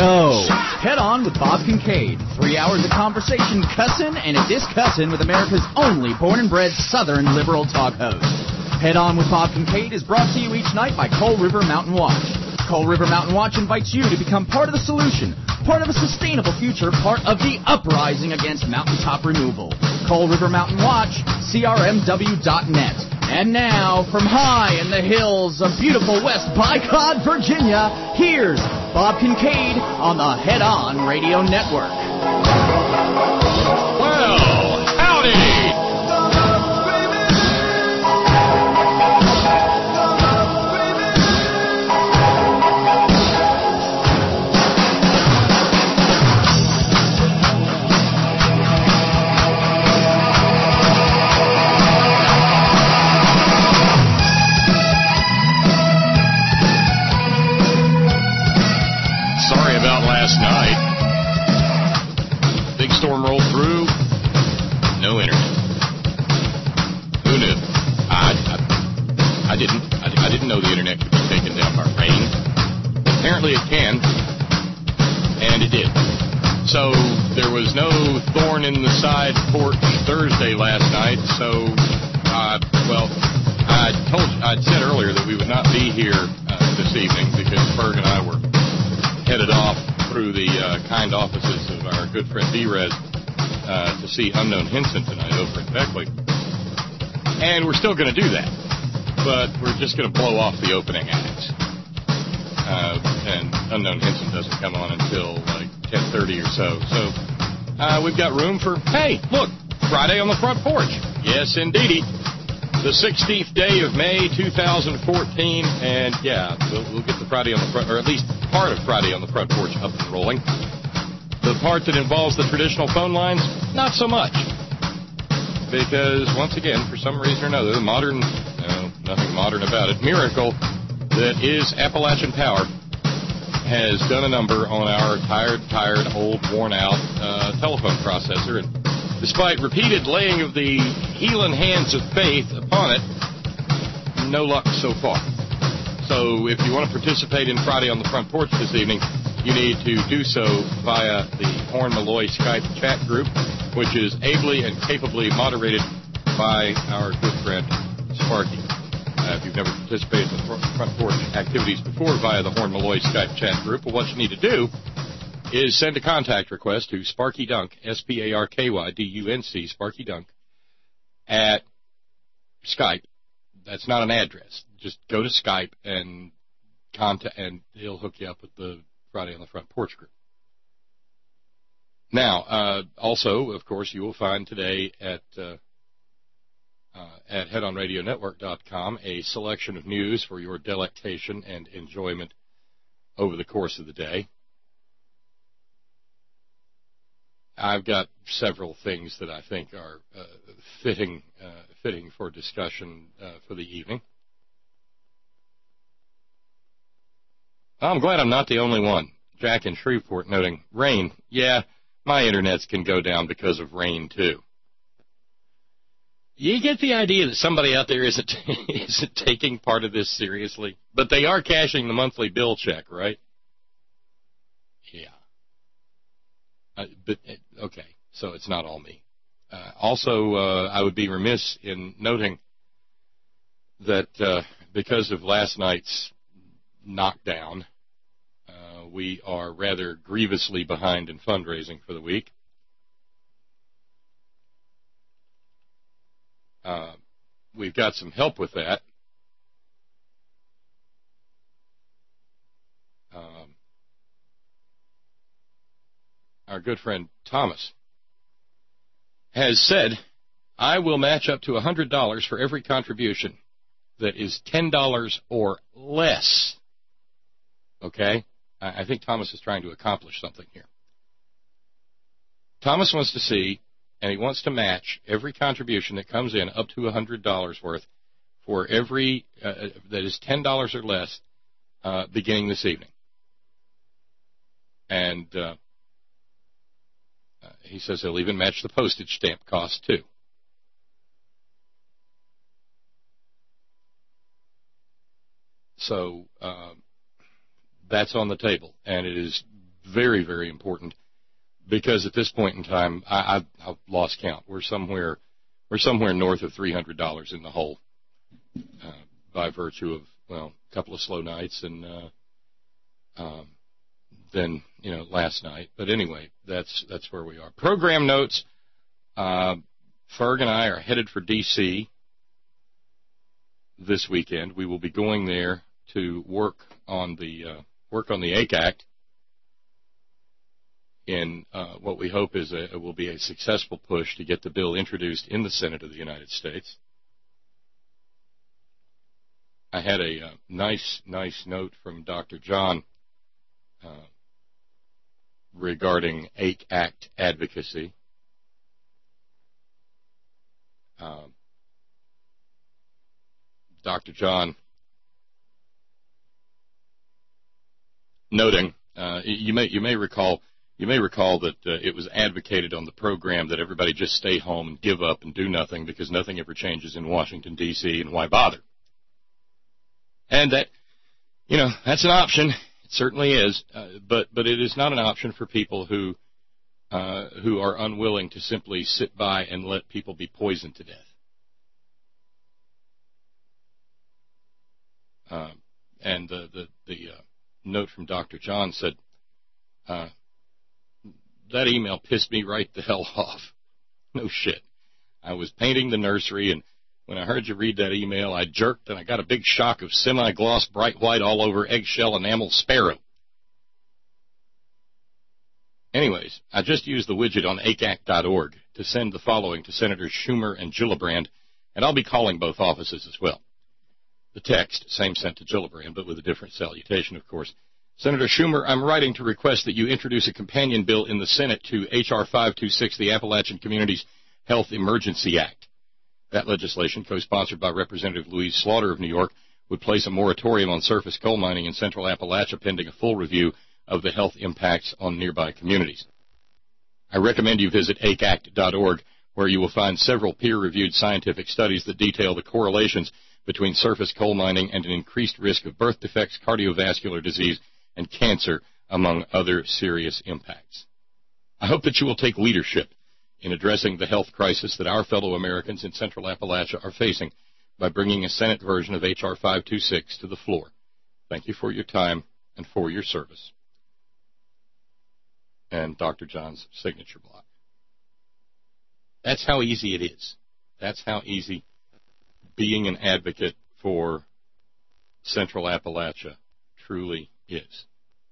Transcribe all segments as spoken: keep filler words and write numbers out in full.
go. Head On with Bob Kincaid. Three hours of conversation, cussin' and a discussin' with America's only born and bred Southern liberal talk host. Head On with Bob Kincaid is brought to you each night by Coal River Mountain Watch. Coal River Mountain Watch invites you to become part of the solution, part of a sustainable future, part of the uprising against mountaintop removal. Coal River Mountain Watch, C R M W dot net. And now, from high in the hills of beautiful West Bicod, Virginia, here's Bob Kincaid on the Head On Radio Network. Well, howdy! Last night, big storm rolled through, no internet. Who knew? I, I, I didn't. I, I didn't know the internet could be taken down by rain. Apparently it can, and it did. So there was no thorn in the side porch Thursday last night. So, uh, well, I told you, I'd said earlier that we would not be here uh, this evening because Berg and I were headed off through the uh, kind offices of our good friend D-Res uh, to see Unknown Henson tonight over at Beckley. And we're still going to do that, but we're just going to blow off the opening acts. Uh, and Unknown Henson doesn't come on until like ten thirty or so. So uh, we've got room for, hey, look, Friday on the Front Porch. Yes, indeedy. The sixteenth day of May, two thousand fourteen, and yeah, we'll, we'll get the Friday on the front, or at least part of Friday on the Front Porch up and rolling. The part that involves the traditional phone lines, not so much. Because, once again, for some reason or another, the modern, no, nothing modern about it, miracle that is Appalachian Power has done a number on our tired, tired, old, worn-out uh, telephone processor, and despite repeated laying of the healing hands of faith upon it, no luck so far. So if you want to participate in Friday on the Front Porch this evening, you need to do so via the Horn Malloy Skype chat group, which is ably and capably moderated by our good friend Sparky. Uh, if you've never participated in the Front Porch activities before via the Horn Malloy Skype chat group, well, what you need to do is send a contact request to Sparky Dunk, S P A R K Y D U N C, Sparky Dunk, at Skype. That's not an address. Just go to Skype and contact, and he'll hook you up with the Friday on the Front Porch group. Now, uh, also, of course, you will find today at uh, uh, at head on radio network dot com a selection of news for your delectation and enjoyment over the course of the day. I've got several things that I think are uh, fitting uh, fitting for discussion uh, for the evening. I'm glad I'm not the only one. Jack in Shreveport noting, rain. Yeah, my internets can go down because of rain, too. You get the idea that somebody out there isn't, isn't taking part of this seriously? But they are cashing the monthly bill check, right? Yeah. Uh, but okay, so it's not all me. Uh, also, uh, I would be remiss in noting that uh, because of last night's knockdown, uh, we are rather grievously behind in fundraising for the week. Uh, we've got some help with that. Um, our good friend Thomas has said, I will match up to one hundred dollars for every contribution that is ten dollars or less. Okay? I think Thomas is trying to accomplish something here. Thomas wants to see, and he wants to match every contribution that comes in up to one hundred dollars worth for every uh, that is ten dollars or less uh, beginning this evening. And uh, uh, he says he'll even match the postage stamp cost, too. So uh, that's on the table, and it is very, very important, because at this point in time, I, I've, I've lost count. We're somewhere, we're somewhere north of three hundred dollars in the hole uh, by virtue of, well, a couple of slow nights and uh, um, then, you know, last night. But anyway, that's that's where we are. Program notes. Uh, Ferg and I are headed for D C this weekend. We will be going there to work on the uh, work on the A C Act in uh, what we hope is a, will be a successful push to get the bill introduced in the Senate of the United States. I had a uh, nice, nice note from Doctor John uh, regarding A C Act advocacy. Uh, Doctor John noting, uh, you may you may recall you may recall that uh, it was advocated on the program that everybody just stay home and give up and do nothing because nothing ever changes in Washington, D C, and why bother? And that, you know, that's an option. It certainly is, uh, but but it is not an option for people who uh, who are unwilling to simply sit by and let people be poisoned to death. Uh, and the the, the uh, note from Doctor John said, uh, that email pissed me right the hell off. No shit. I was painting the nursery, and when I heard you read that email, I jerked, and I got a big shock of semi-gloss, bright white, all-over eggshell enamel sparrow. Anyways, I just used the widget on A C A C dot org to send the following to Senators Schumer and Gillibrand, and I'll be calling both offices as well. The text, same sent to Gillibrand, but with a different salutation, of course. Senator Schumer, I'm writing to request that you introduce a companion bill in the Senate to H R five twenty-six, the Appalachian Communities Health Emergency Act. That legislation, co-sponsored by Representative Louise Slaughter of New York, would place a moratorium on surface coal mining in central Appalachia pending a full review of the health impacts on nearby communities. I recommend you visit A C A C dot org, where you will find several peer-reviewed scientific studies that detail the correlations between surface coal mining and an increased risk of birth defects, cardiovascular disease, and cancer, among other serious impacts. I hope that you will take leadership in addressing the health crisis that our fellow Americans in central Appalachia are facing by bringing a Senate version of H R five twenty-six to the floor. Thank you for your time and for your service. And Doctor John's signature block. That's how easy it is. That's how easy being an advocate for central Appalachia truly is.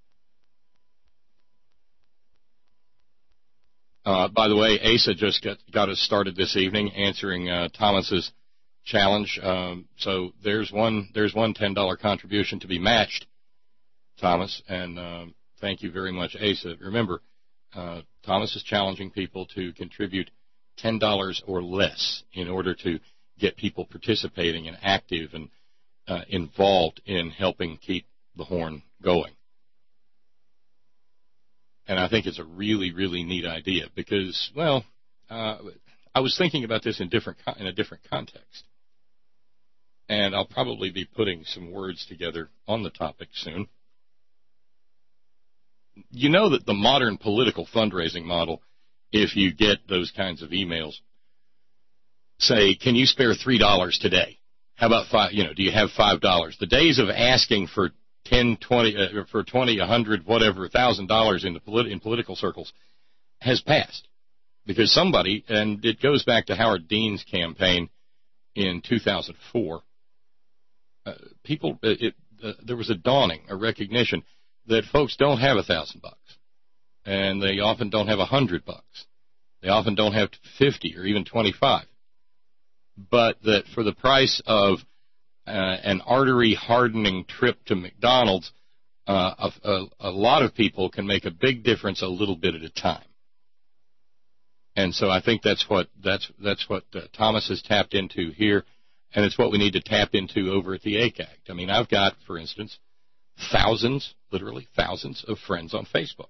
Uh, by the way, A S A just got, got us started this evening answering uh, Thomas's challenge. Um, so there's one there's one ten dollar contribution to be matched, Thomas, and um, thank you very much, A S A. Remember, uh, Thomas is challenging people to contribute ten dollars or less in order to get people participating and active and uh, involved in helping keep the horn going. And I think it's a really, really neat idea because, well, uh, I was thinking about this in different in a different context. And I'll probably be putting some words together on the topic soon. You know that the modern political fundraising model, if you get those kinds of emails, say, can you spare three dollars today? How about five, you know, do you have five dollars? The days of asking for ten, twenty, uh, for twenty, a hundred, whatever, one thousand dollars in the politi- in political circles has passed. Because somebody, and it goes back to Howard Dean's campaign in two thousand four, uh, people, uh, it, uh, there was a dawning, a recognition that folks don't have a thousand bucks. And they often don't have a hundred bucks. They often don't have fifty or even twenty-five. But that for the price of uh, an artery-hardening trip to McDonald's, uh, a, a, a lot of people can make a big difference a little bit at a time. And so I think that's what that's that's what uh, Thomas has tapped into here, and it's what we need to tap into over at the A C A C. I mean, I've got, for instance, thousands, literally thousands of friends on Facebook.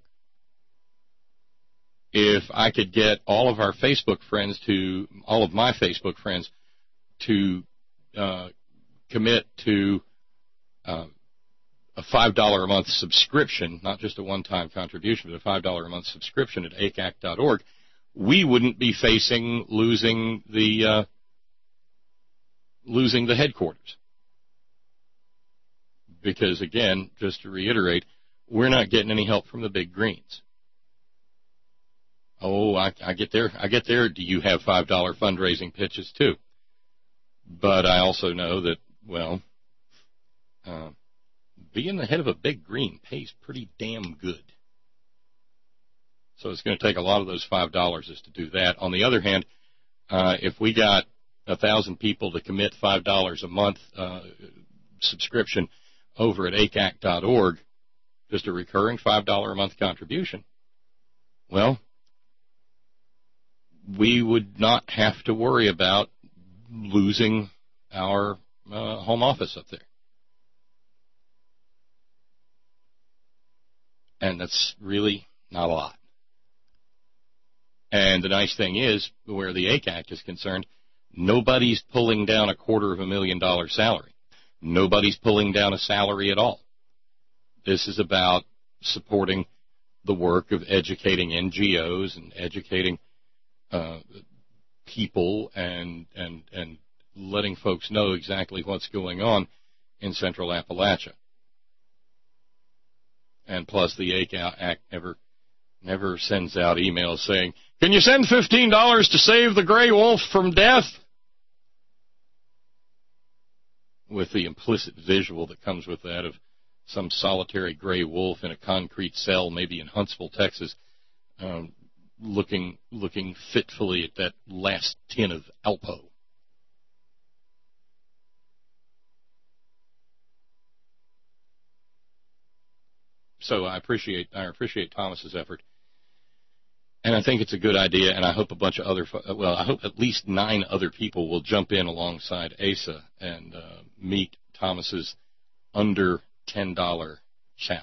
If I could get all of our Facebook friends to, all of my Facebook friends to uh, commit to uh, a five dollars a month subscription, not just a one-time contribution, but a five dollars a month subscription at A C A C dot org, we wouldn't be facing losing the uh, losing the headquarters. Because, again, just to reiterate, we're not getting any help from the big greens. Oh, I, I get there. I get there. Do you have five dollars fundraising pitches, too? But I also know that, well, uh, being the head of a big green pays pretty damn good. So it's going to take a lot of those five dollars just to do that. On the other hand, uh, if we got one thousand people to commit five dollars a month uh, subscription over at A C A C dot org, just a recurring five dollars a month contribution, well, we would not have to worry about losing our uh, home office up there. And that's really not a lot. And the nice thing is, where the A C A C is concerned, nobody's pulling down a quarter of a million dollar salary. Nobody's pulling down a salary at all. This is about supporting the work of educating N G Os and educating uh, people and, and, and letting folks know exactly what's going on in Central Appalachia. And plus, the A C A C never never sends out emails saying, "Can you send fifteen dollars to save the gray wolf from death?" With the implicit visual that comes with that of some solitary gray wolf in a concrete cell, maybe in Huntsville, Texas, um, looking looking fitfully at that last tin of Alpo. So I appreciate I appreciate Thomas's effort, and I think it's a good idea. And I hope a bunch of other well, I hope at least nine other people will jump in alongside A S A and uh, meet Thomas's under ten dollar challenge.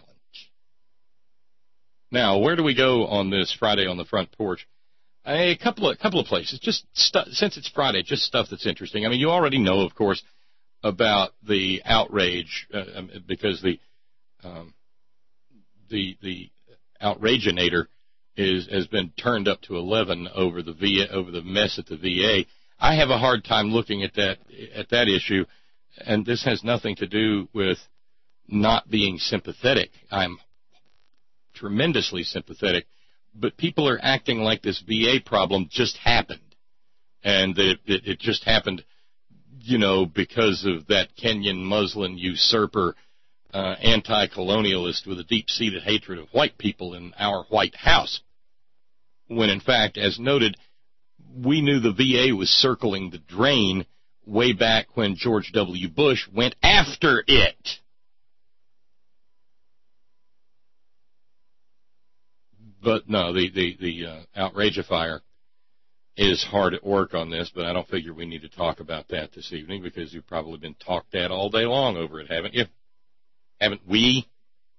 Now, where do we go on this Friday on the Front Porch? A couple of couple of places. Just stu- since it's Friday, just stuff that's interesting. I mean, you already know, of course, about the outrage uh, because the um, the the outraginator is has been turned up to eleven over the V A, over the mess at the V A. I have a hard time looking at that at that issue, and this has nothing to do with not being sympathetic. I'm tremendously sympathetic, but people are acting like this V A problem just happened, and that it, it just happened, you know, because of that Kenyan Muslim usurper, uh, anti-colonialist with a deep-seated hatred of white people in our White House. When, in fact, as noted, we knew the V A was circling the drain way back when George W. Bush went after it. But no, the, the, the uh, outragifier is hard at work on this, but I don't figure we need to talk about that this evening because you've probably been talked at all day long over it, haven't you? Haven't we?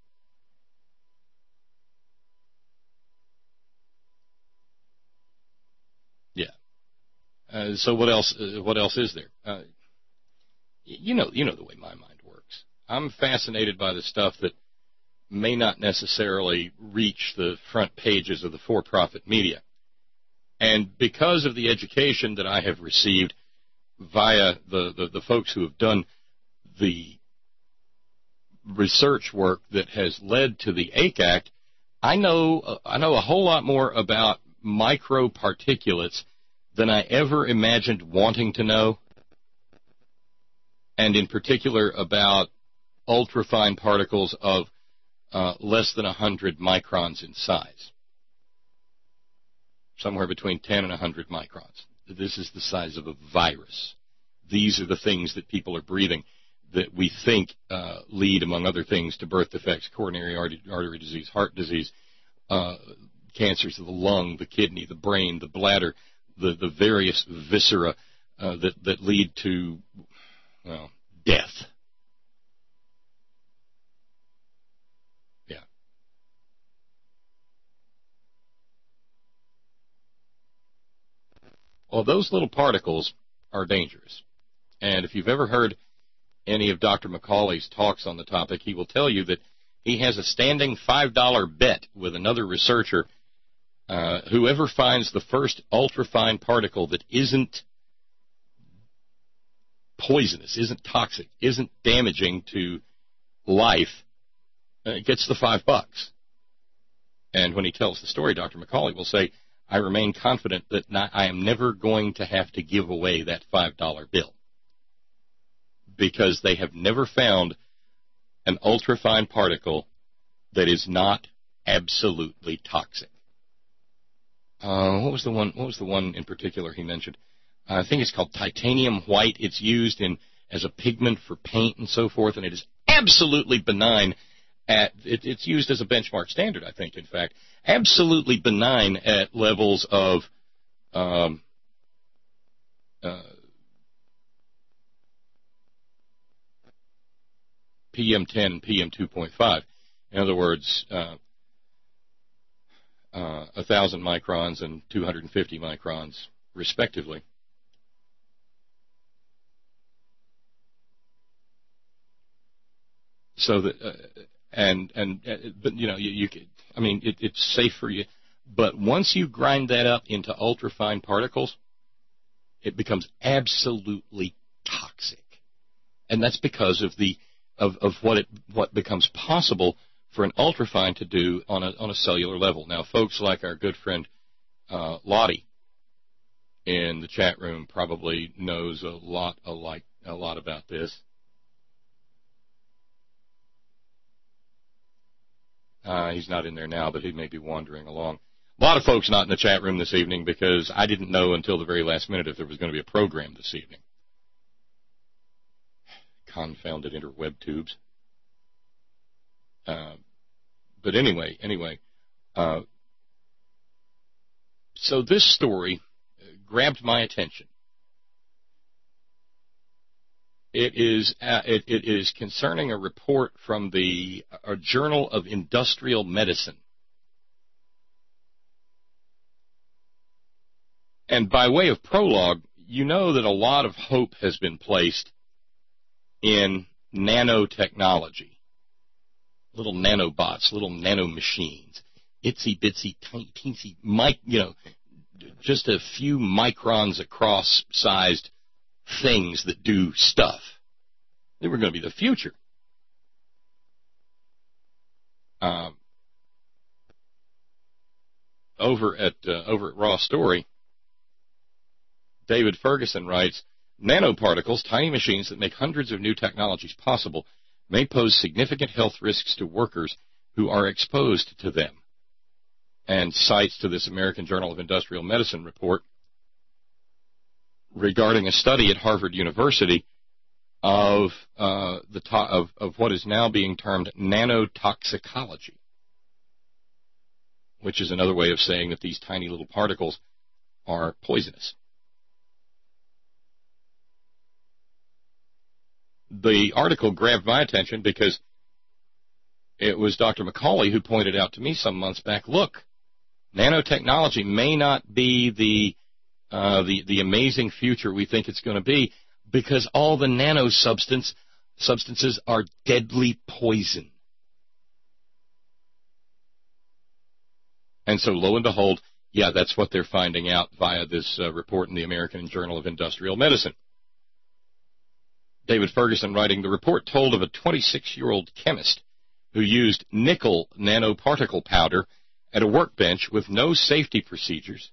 Yeah. Uh, so what else? Uh, what else is there? Uh, you know, you know the way my mind works. I'm fascinated by the stuff that may not necessarily reach the front pages of the for-profit media. And because of the education that I have received via the, the, the folks who have done the research work that has led to the A C A C, I know, uh, I know a whole lot more about microparticulates than I ever imagined wanting to know, and in particular about ultrafine particles of Uh, less than one hundred microns in size, somewhere between ten and one hundred microns. This is the size of a virus. These are the things that people are breathing that we think uh, lead, among other things, to birth defects, coronary artery, artery disease, heart disease, uh, cancers of the lung, the kidney, the brain, the bladder, the, the various viscera uh, that, that lead to, well, death. Well, those little particles are dangerous. And if you've ever heard any of Doctor McCauley's talks on the topic, he will tell you that he has a standing five dollar bet with another researcher. Uh, whoever finds the first ultrafine particle that isn't poisonous, isn't toxic, isn't damaging to life, uh, gets the five bucks. And when he tells the story, Doctor McCauley will say, I remain confident that not, I am never going to have to give away that five dollar bill, because they have never found an ultrafine particle that is not absolutely toxic. Uh, what was the one? What was the one in particular he mentioned? Uh, I think it's called titanium white. It's used in as a pigment for paint and so forth, and it is absolutely benign. At it, it's used as a benchmark standard, I think. In fact, absolutely benign at levels of um, uh, P M ten and P M two point five. In other words, uh, uh, one thousand microns and two hundred fifty microns, respectively. So that, uh, and and uh, but you know, you, you could, I mean, it, it's safe for you. But once you grind that up into ultrafine particles, it becomes absolutely toxic, and that's because of the of, of what it what becomes possible for an ultrafine to do on a on a cellular level. Now, folks like our good friend uh, Lottie in the chat room probably knows a lot a like a lot about this. Uh, he's not in there now, but he may be wandering along. A lot of folks not in the chat room this evening because I didn't know until the very last minute if there was going to be a program this evening. Confounded interweb tubes. Uh, but anyway, anyway, uh, so this story grabbed my attention. It is uh, it, it is concerning a report from the uh, Journal of Industrial Medicine. And by way of prologue, you know that a lot of hope has been placed in nanotechnology. Little nanobots, little nanomachines, itsy bitsy, tiny, teensy, mic, you know, just a few microns across sized things that do stuff. They were going to be the future. Um, over at uh, over at Raw Story, David Ferguson writes, nanoparticles, tiny machines that make hundreds of new technologies possible, may pose significant health risks to workers who are exposed to them. And cites to this American Journal of Industrial Medicine report regarding a study at Harvard University of uh, the to- of, of what is now being termed nanotoxicology, which is another way of saying that these tiny little particles are poisonous. The article grabbed my attention because it was Doctor McCauley who pointed out to me some months back, look, nanotechnology may not be the uh, the, the amazing future we think it's going to be because all the nano substance, substances are deadly poison. And so lo and behold, yeah, that's what they're finding out via this uh, report in the American Journal of Industrial Medicine. David Ferguson writing, the report told of a twenty-six-year-old chemist who used nickel nanoparticle powder at a workbench with no safety procedures,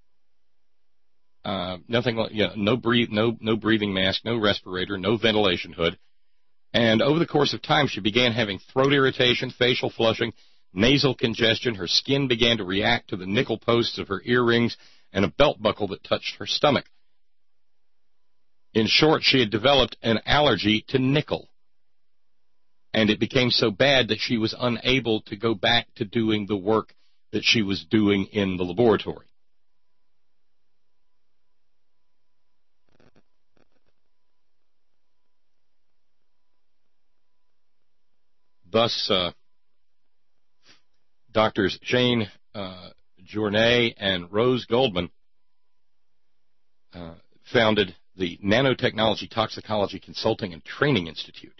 uh, nothing like, you know, no breathe, no no breathing mask, no respirator, no ventilation hood, and over the course of time, she began having throat irritation, facial flushing, nasal congestion. Her skin began to react to the nickel posts of her earrings and a belt buckle that touched her stomach. In short, she had developed an allergy to nickel, and it became so bad that she was unable to go back to doing the work that she was doing in the laboratory. Thus, uh, Doctors Jane uh, Journay and Rose Goldman uh, founded the Nanotechnology Toxicology Consulting and Training Institute,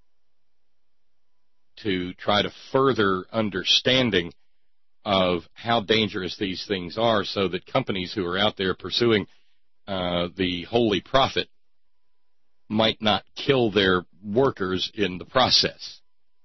to try to further understanding of how dangerous these things are, so that companies who are out there pursuing uh, the holy profit might not kill their workers in the process.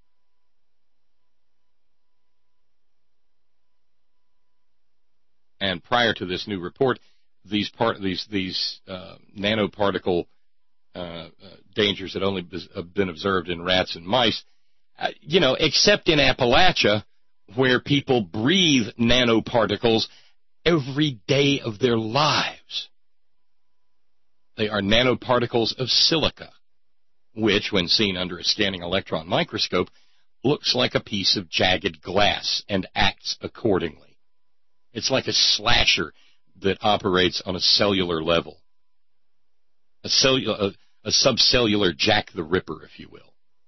And prior to this new report, these part these these uh, nanoparticle uh, uh, dangers had only been observed in rats and mice. Uh, you know, except in Appalachia, where people breathe nanoparticles every day of their lives. They are nanoparticles of silica, which, when seen under a scanning electron microscope, looks like a piece of jagged glass and acts accordingly. It's like a slasher that operates on a cellular level, a, cellular, a, a subcellular Jack the Ripper, if you will.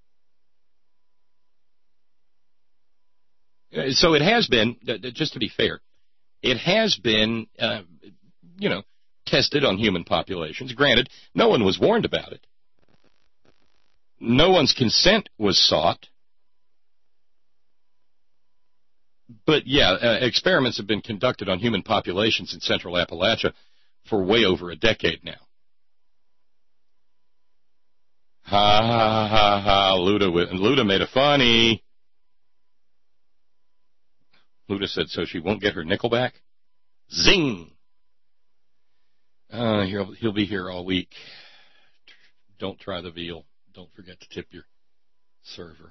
So it has been, just to be fair, it has been, uh, you know, tested on human populations. Granted, no one was warned about it. No one's consent was sought. But, yeah, uh, experiments have been conducted on human populations in central Appalachia for way over a decade now. Ha, ha, ha, ha, Luda, Luda made a funny. Luda said, so she won't get her nickel back? Zing! Uh, he'll, he'll be here all week. Don't try the veal. Don't forget to tip your server.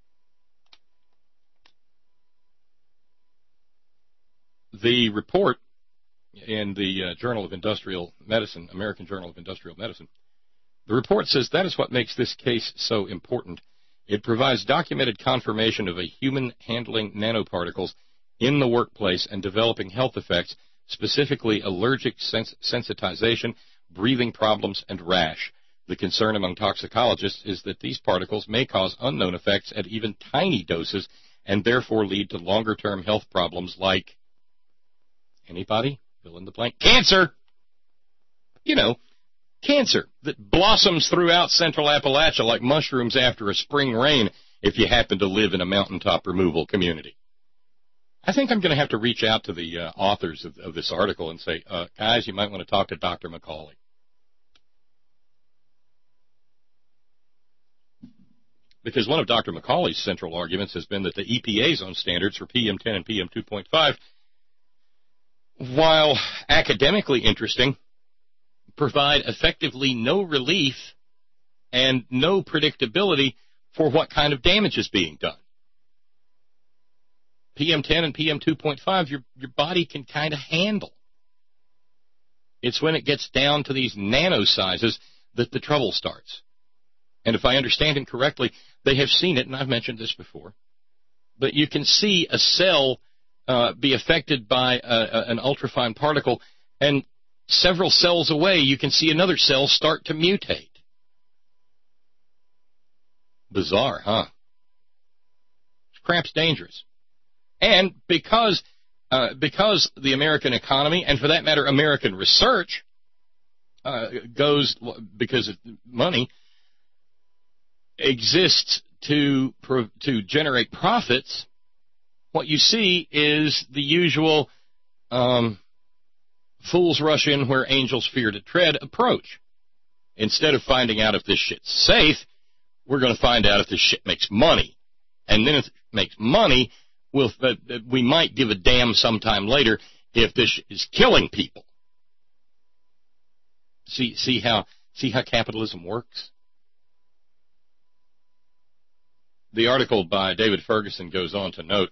The report in the uh, Journal of Industrial Medicine, American Journal of Industrial Medicine, the report says that is what makes this case so important. It provides documented confirmation of a human handling nanoparticles in the workplace and developing health effects, specifically allergic sens- sensitization, breathing problems, and rash. The concern among toxicologists is that these particles may cause unknown effects at even tiny doses and therefore lead to longer-term health problems like, anybody? Fill in the blank. Cancer! You know, cancer that blossoms throughout central Appalachia like mushrooms after a spring rain if you happen to live in a mountaintop removal community. I think I'm going to have to reach out to the uh, authors of, of this article and say, uh, guys, you might want to talk to Doctor McCauley. Because one of Doctor McCauley's central arguments has been that the E P A's own standards for P M ten and P M two point five, while academically interesting, provide effectively no relief and no predictability for what kind of damage is being done. P M ten and P M two point five, your, your body can kind of handle. It's when it gets down to these nano sizes that the trouble starts. And if I understand him correctly, they have seen it, and I've mentioned this before, but you can see a cell uh, be affected by a, a, an ultrafine particle, and several cells away you can see another cell start to mutate. Bizarre, huh? Crap's dangerous. And because uh, because the American economy, and for that matter, American research, uh, goes because of money, exists to to generate profits, what you see is the usual um, fools rush in where angels fear to tread approach. Instead of finding out if this shit's safe, we're going to find out if this shit makes money. And then if it makes money, we'll, uh, we might give a damn sometime later if this is killing people. See, see how see how capitalism works? The article by David Ferguson goes on to note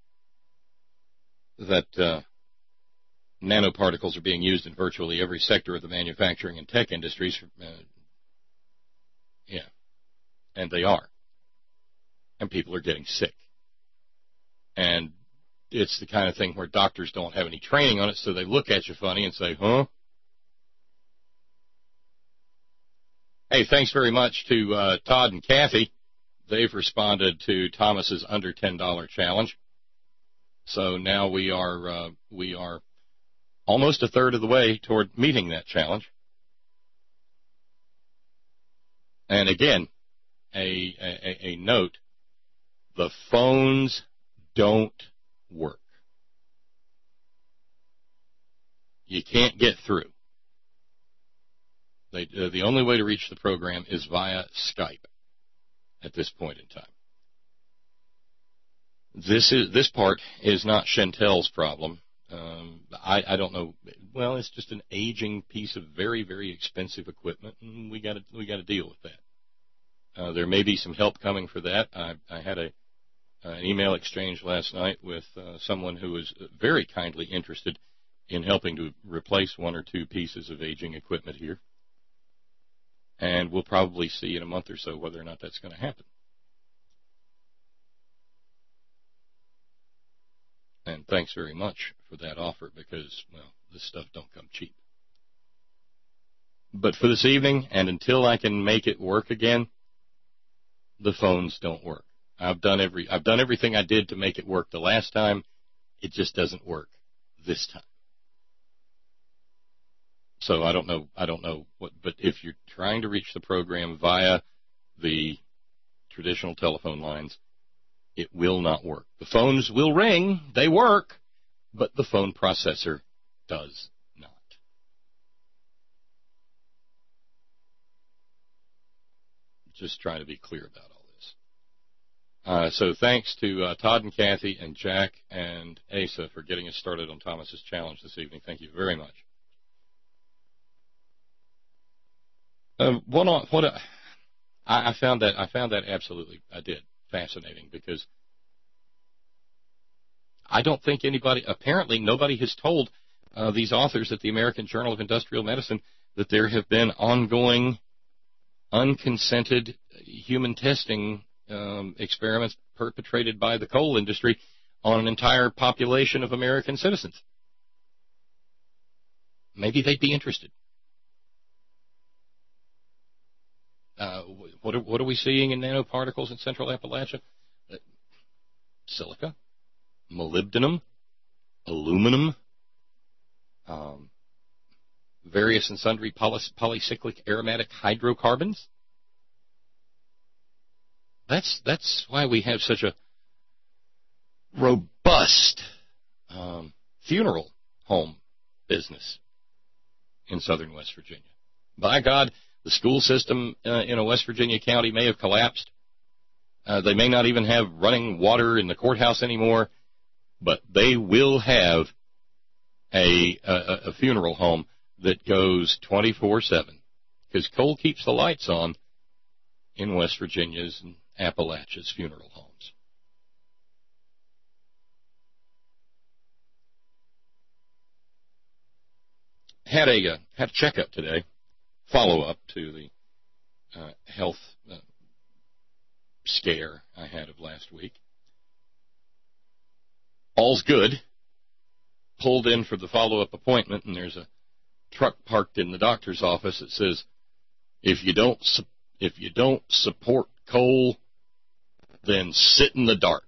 that uh, nanoparticles are being used in virtually every sector of the manufacturing and tech industries. Uh, yeah, and they are. And people are getting sick. And it's the kind of thing where doctors don't have any training on it, so they look at you funny and say, huh? Hey, thanks very much to uh, Todd and Kathy. They've responded to Thomas's under ten dollars challenge. So now we are uh, we are almost a third of the way toward meeting that challenge. And again, a, a, a note, the phones don't work. You can't get through. They, uh, the only way to reach the program is via Skype at this point in time. This is this part is not Chantel's problem. Um, I, I don't know. Well, it's just an aging piece of very, very expensive equipment, and we got to we got to deal with that. Uh, there may be some help coming for that. I, I had a uh, an email exchange last night with uh, someone who was very kindly interested in helping to replace one or two pieces of aging equipment here, and we'll probably see in a month or so whether or not that's going to happen. And thanks very much for that offer because, well, this stuff don't come cheap. But for this evening, and until I can make it work again, the phones don't work. I've done every I've done everything I did to make it work the last time. It just doesn't work this time. So I don't know I don't know what, but if you're trying to reach the program via the traditional telephone lines, it will not work. The phones will ring, they work, but the phone processor does not. Just trying to be clear about all this. Uh, so thanks to uh, Todd and Kathy and Jack and Asa for getting us started on Thomas's challenge this evening. Thank you very much. Uh, what on, what uh, I, I found that I found that absolutely I did. Fascinating, because I don't think anybody, apparently nobody has told uh, these authors at the American Journal of Industrial Medicine that there have been ongoing unconsented human testing um, experiments perpetrated by the coal industry on an entire population of American citizens. Maybe they'd be interested. Uh, what, are, what are we seeing in nanoparticles in central Appalachia? Uh, silica, molybdenum, aluminum, um, various and sundry poly, polycyclic aromatic hydrocarbons. That's that's why we have such a robust um, funeral home business in southern West Virginia. By God, the school system uh, in a West Virginia county may have collapsed. Uh, they may not even have running water in the courthouse anymore, but they will have a, a, a funeral home that goes twenty-four seven, because coal keeps the lights on in West Virginia's and Appalachia's funeral homes. Had a uh, had a checkup today. Follow-up to the uh, health uh, scare I had of last week. All's good. Pulled in for the follow-up appointment, and there's a truck parked in the doctor's office that says, if you don't su- if you don't support coal, then sit in the dark.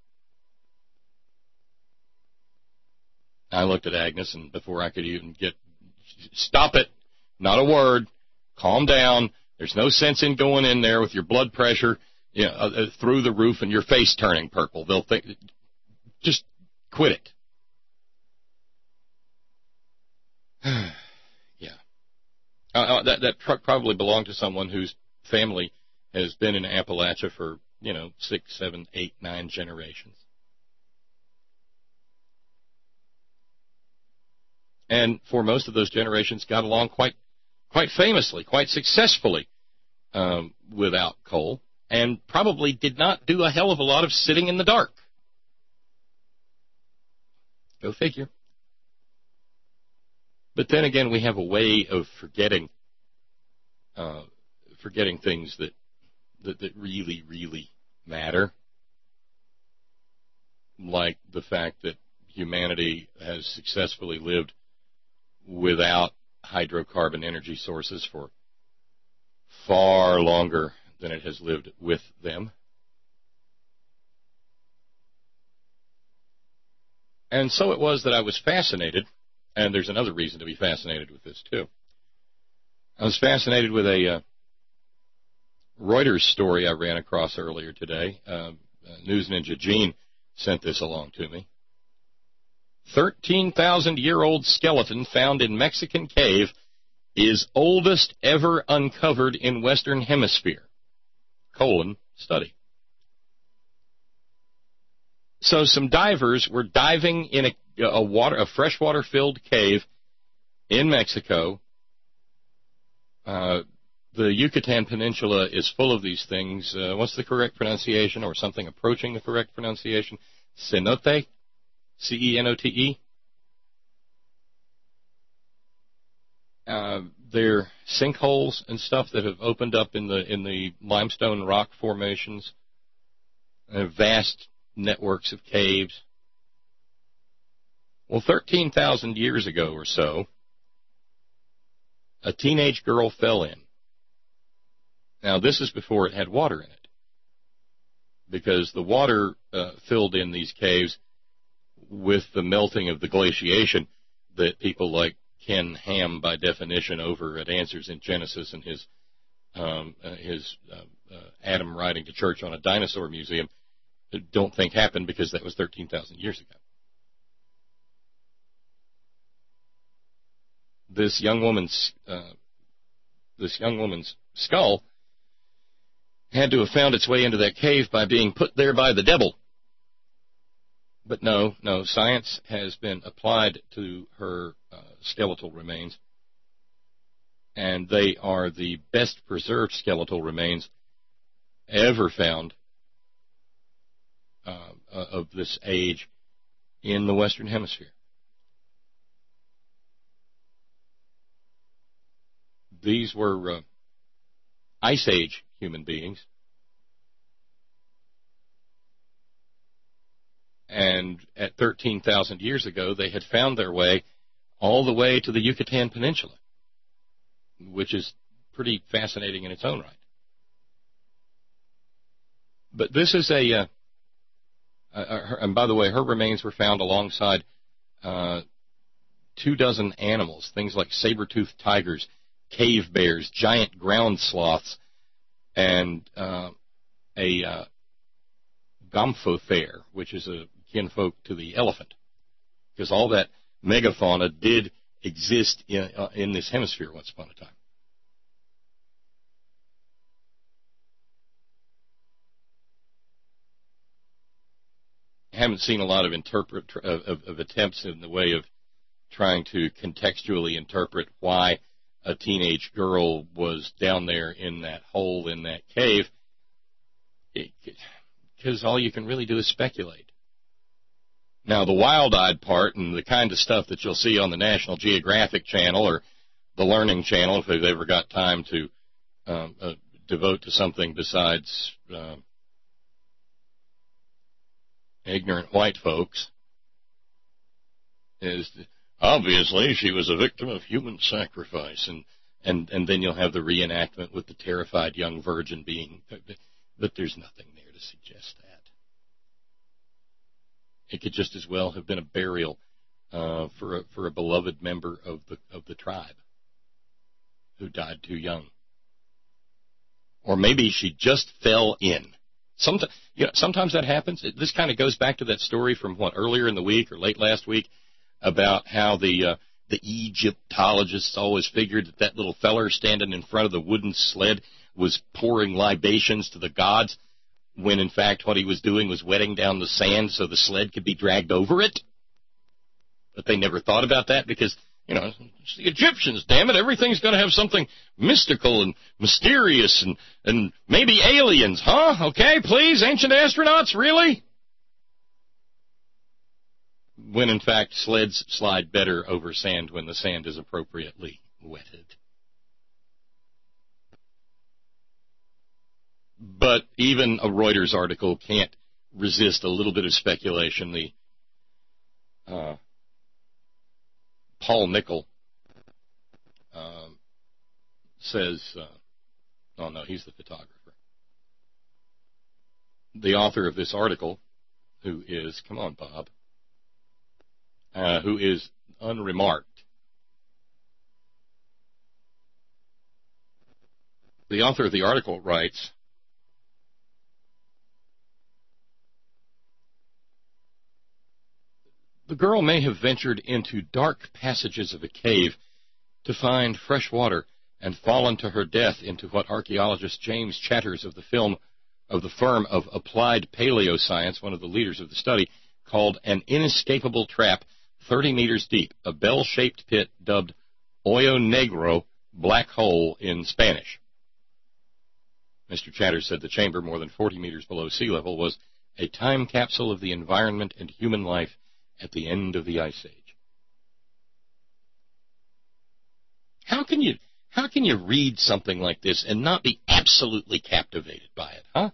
I looked at Agnes, and before I could even get, stop it. Not a word. Calm down. There's no sense in going in there with your blood pressure, you know, uh, through the roof and your face turning purple. They'll think, just quit it. yeah. Uh, uh, that that truck probably belonged to someone whose family has been in Appalachia for, you know, six, seven, eight, nine generations. And for most of those generations got along quite quite famously, quite successfully um, without coal, and probably did not do a hell of a lot of sitting in the dark. Go figure. But then again, we have a way of forgetting uh, forgetting things that, that that really, really matter, like the fact that humanity has successfully lived without hydrocarbon energy sources for far longer than it has lived with them. And so it was that I was fascinated, and there's another reason to be fascinated with this too. I was fascinated with a uh, Reuters story I ran across earlier today. Uh, News Ninja Gene sent this along to me. thirteen thousand year old skeleton found in Mexican cave is oldest ever uncovered in Western Hemisphere. Colon, study. So some divers were diving in a, a water, a freshwater-filled cave in Mexico. Uh, the Yucatan Peninsula is full of these things. Uh, what's the correct pronunciation, or something approaching the correct pronunciation? Cenote, C E N O T E. Uh, they're sinkholes and stuff that have opened up in the in the limestone rock formations. Uh, vast networks of caves. Well, thirteen thousand years ago or so, a teenage girl fell in. Now, this is before it had water in it, because the water uh, filled in these caves with the melting of the glaciation that people like Ken Ham, by definition, over at Answers in Genesis and his um, uh, his uh, uh, Adam riding to church on a dinosaur museum don't think happened, because that was thirteen thousand years ago. This young woman's uh, this young woman's skull had to have found its way into that cave by being put there by the devil. But no, no, science has been applied to her uh, skeletal remains, and they are the best preserved skeletal remains ever found uh, uh, of this age in the Western Hemisphere. These were uh, Ice Age human beings. And at thirteen thousand years ago, they had found their way all the way to the Yucatan Peninsula, which is pretty fascinating in its own right. But this is a, uh, uh, her, and by the way, her remains were found alongside uh, two dozen animals, things like saber-toothed tigers, cave bears, giant ground sloths, and uh, a uh, gomphothere, which is a kinfolk to the elephant, because all that megafauna did exist in, uh, in this hemisphere once upon a time. I haven't seen a lot of interpret of, of attempts in the way of trying to contextually interpret why a teenage girl was down there in that hole in that cave, because all you can really do is speculate. Now, the wild-eyed part and the kind of stuff that you'll see on the National Geographic Channel or the Learning Channel, if they've ever got time to um, uh, devote to something besides uh, ignorant white folks, is obviously she was a victim of human sacrifice, and, and, and then you'll have the reenactment with the terrified young virgin being, but there's nothing there to suggest that. It could just as well have been a burial uh, for a, for a beloved member of the of the tribe who died too young, or maybe she just fell in. Sometimes, you know, sometimes that happens. It, this kind of goes back to that story from what earlier in the week or late last week about how the uh, the Egyptologists always figured that that little feller standing in front of the wooden sled was pouring libations to the gods, when in fact what he was doing was wetting down the sand so the sled could be dragged over it. But they never thought about that because, you know, it's the Egyptians, damn it. Everything's going to have something mystical and mysterious and, and maybe aliens, huh? Okay, please, ancient astronauts, really? When in fact sleds slide better over sand when the sand is appropriately wetted. But even a Reuters article can't resist a little bit of speculation. The uh, Paul Nickel uh, says, uh, oh no, he's the photographer. The author of this article, who is, come on, Bob, uh, who is unremarked. The author of the article writes, the girl may have ventured into dark passages of a cave to find fresh water and fallen to her death into what archaeologist James Chatters of the film of the firm of Applied Paleoscience, one of the leaders of the study, called an inescapable trap thirty meters deep, a bell-shaped pit dubbed Hoyo Negro, black hole in Spanish. Mister Chatters said the chamber, more than forty meters below sea level, was a time capsule of the environment and human life at the end of the Ice Age. How can you, how can you read something like this and not be absolutely captivated by it, huh?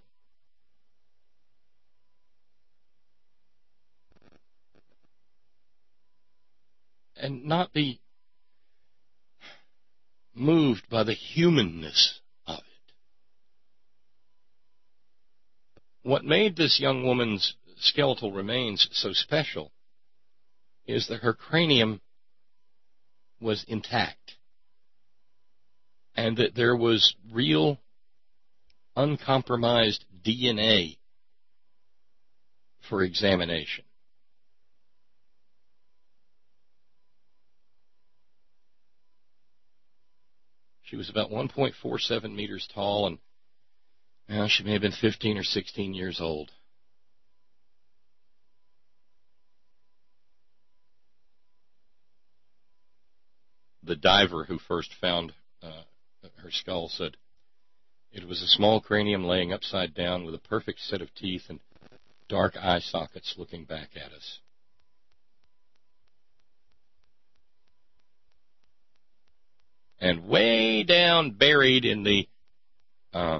And not be moved by the humanness of it. What made this young woman's skeletal remains so special is that her cranium was intact, and that there was real, uncompromised D N A for examination. She was about one point four seven meters tall, and well, she may have been fifteen or sixteen years old. The diver who first found uh, her skull said it was a small cranium laying upside down with a perfect set of teeth and dark eye sockets looking back at us. And way down, buried in the, uh,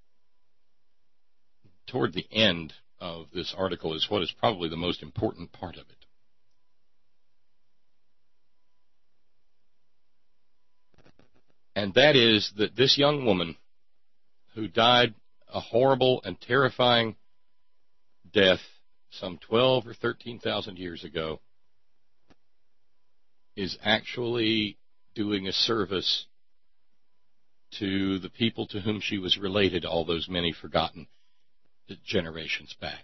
toward the end of this article is what is probably the most important part of it. And that is that this young woman who died a horrible and terrifying death some twelve or thirteen thousand years ago is actually doing a service to the people to whom she was related all those many forgotten generations back.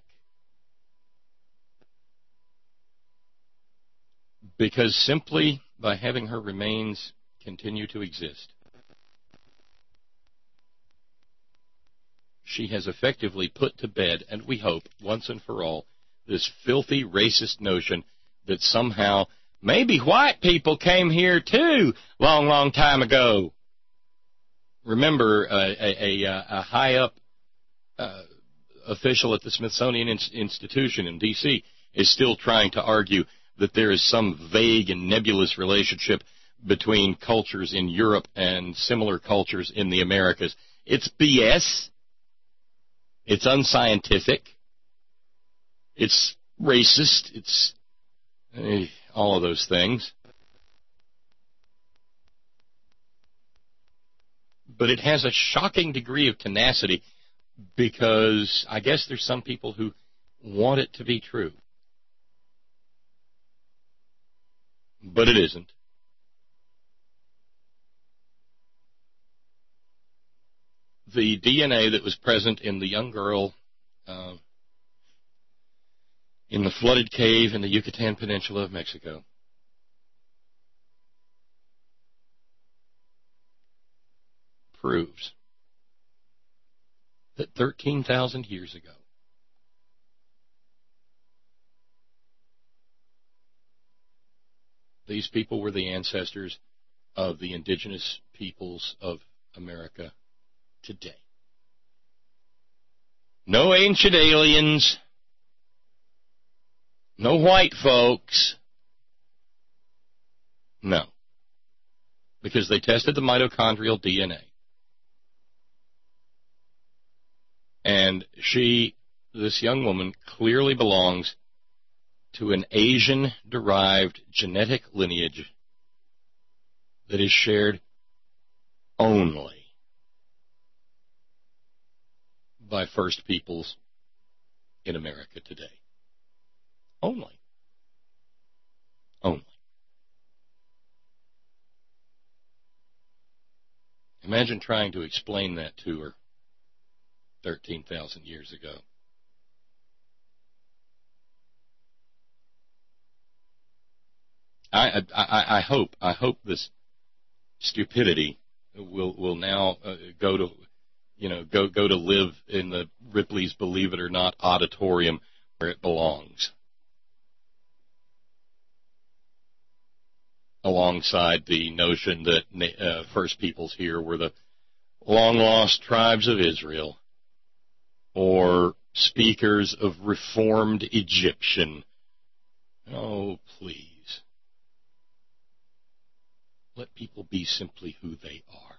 Because simply by having her remains continue to exist, she has effectively put to bed, and we hope, once and for all, this filthy, racist notion that somehow maybe white people came here too long, long time ago. Remember, uh, a, a, a high-up uh, official at the Smithsonian In- Institution in D C is still trying to argue that there is some vague and nebulous relationship between cultures in Europe and similar cultures in the Americas. It's B S. It's unscientific. It's racist. It's eh, all of those things. But it has a shocking degree of tenacity because I guess there's some people who want it to be true. But it isn't. The D N A that was present in the young girl uh, in the flooded cave in the Yucatan Peninsula of Mexico proves that thirteen thousand years ago, these people were the ancestors of the indigenous peoples of America today. No ancient aliens, no white folks, no. Because they tested the mitochondrial D N A. And she, this young woman, clearly belongs to an Asian-derived genetic lineage that is shared only by First Peoples in America today. Only. Only. Imagine trying to explain that to her thirteen thousand years ago. I, I, I hope, I hope this stupidity will, will now uh, go to, you know, go, go to live in the Ripley's Believe It or Not auditorium where it belongs. Alongside the notion that uh, first peoples here were the long-lost tribes of Israel, or speakers of Reformed Egyptian. Oh, please. Let people be simply who they are.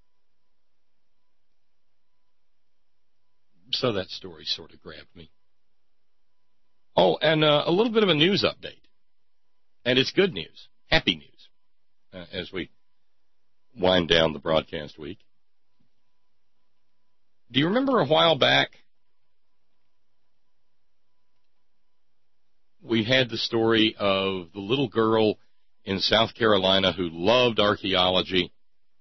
So that story sort of grabbed me. Oh, and uh, a little bit of a news update. And it's good news, happy news, uh, as we wind down the broadcast week. Do you remember a while back we had the story of the little girl in South Carolina who loved archaeology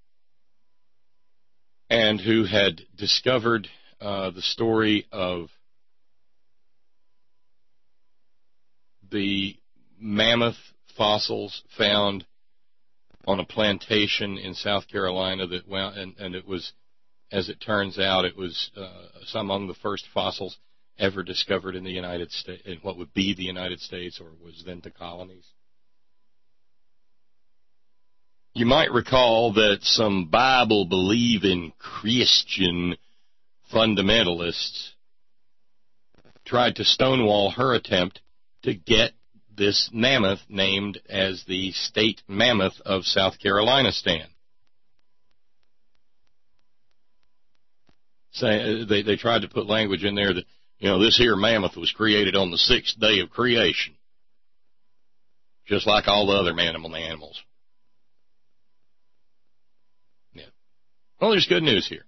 and who had discovered uh, the story of the mammoth fossils found on a plantation in South Carolina that well, and, and it was, as it turns out, it was uh, some among the first fossils ever discovered in the United States, in what would be the United States or was then the colonies. You might recall that some Bible-believing Christian fundamentalists tried to stonewall her attempt to get this mammoth named as the state mammoth of South Carolina stand. So they, they tried to put language in there that, you know, this here mammoth was created on the sixth day of creation, just like all the other animal animals. Yeah. Well, there's good news here.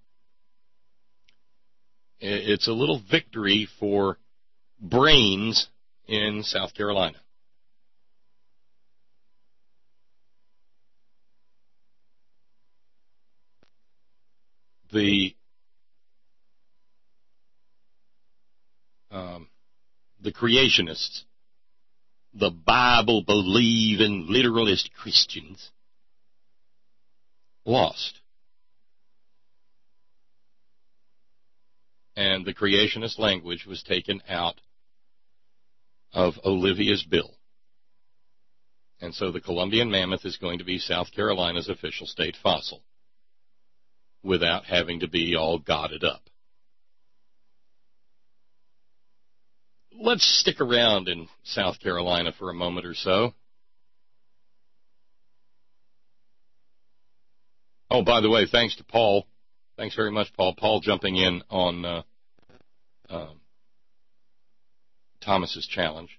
It's a little victory for brains in South Carolina. The um, the creationists, the Bible-believing literalist Christians, lost. And the creationist language was taken out of Olivia's bill. And so the Columbian mammoth is going to be South Carolina's official state fossil without having to be all godded up. Let's stick around in South Carolina for a moment or so. Oh, by the way, thanks to Paul. Thanks very much, Paul. Paul jumping in on uh, uh, Thomas's challenge.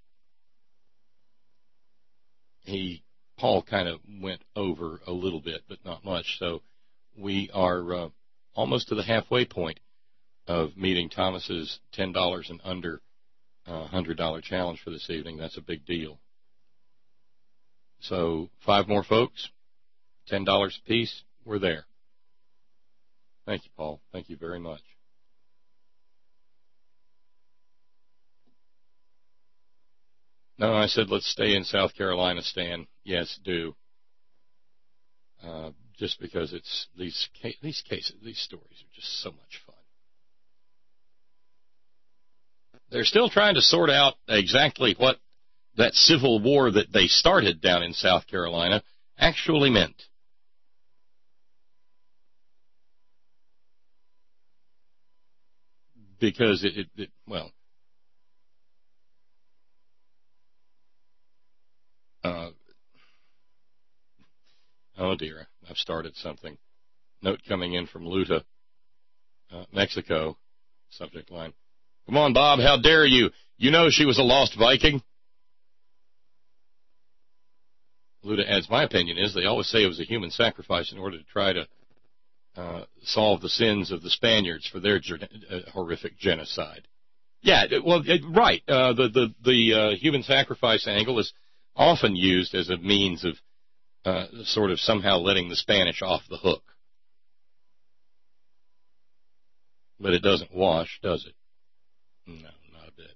He, Paul kind of went over a little bit, but not much. So we are uh, almost to the halfway point of meeting Thomas's ten dollars and under uh, one hundred dollars challenge for this evening. That's a big deal. So five more folks, ten dollars a piece. We're there. Thank you, Paul. Thank you very much. No, I said let's stay in South Carolina, Stan. Yes, do. Uh, just because it's these these cases, these stories are just so much fun. They're still trying to sort out exactly what that civil war that they started down in South Carolina actually meant. Because it, it, it well, uh, oh dear, I've started something. Note coming in from Luta, uh, Mexico, subject line. Come on, Bob, how dare you? You know she was a lost Viking. Luta adds, my opinion is they always say it was a human sacrifice in order to try to Uh, solve the sins of the Spaniards for their ger- uh, horrific genocide. Yeah, well, it, right. Uh, the the, the uh, human sacrifice angle is often used as a means of uh, sort of somehow letting the Spanish off the hook. But it doesn't wash, does it? No, not a bit.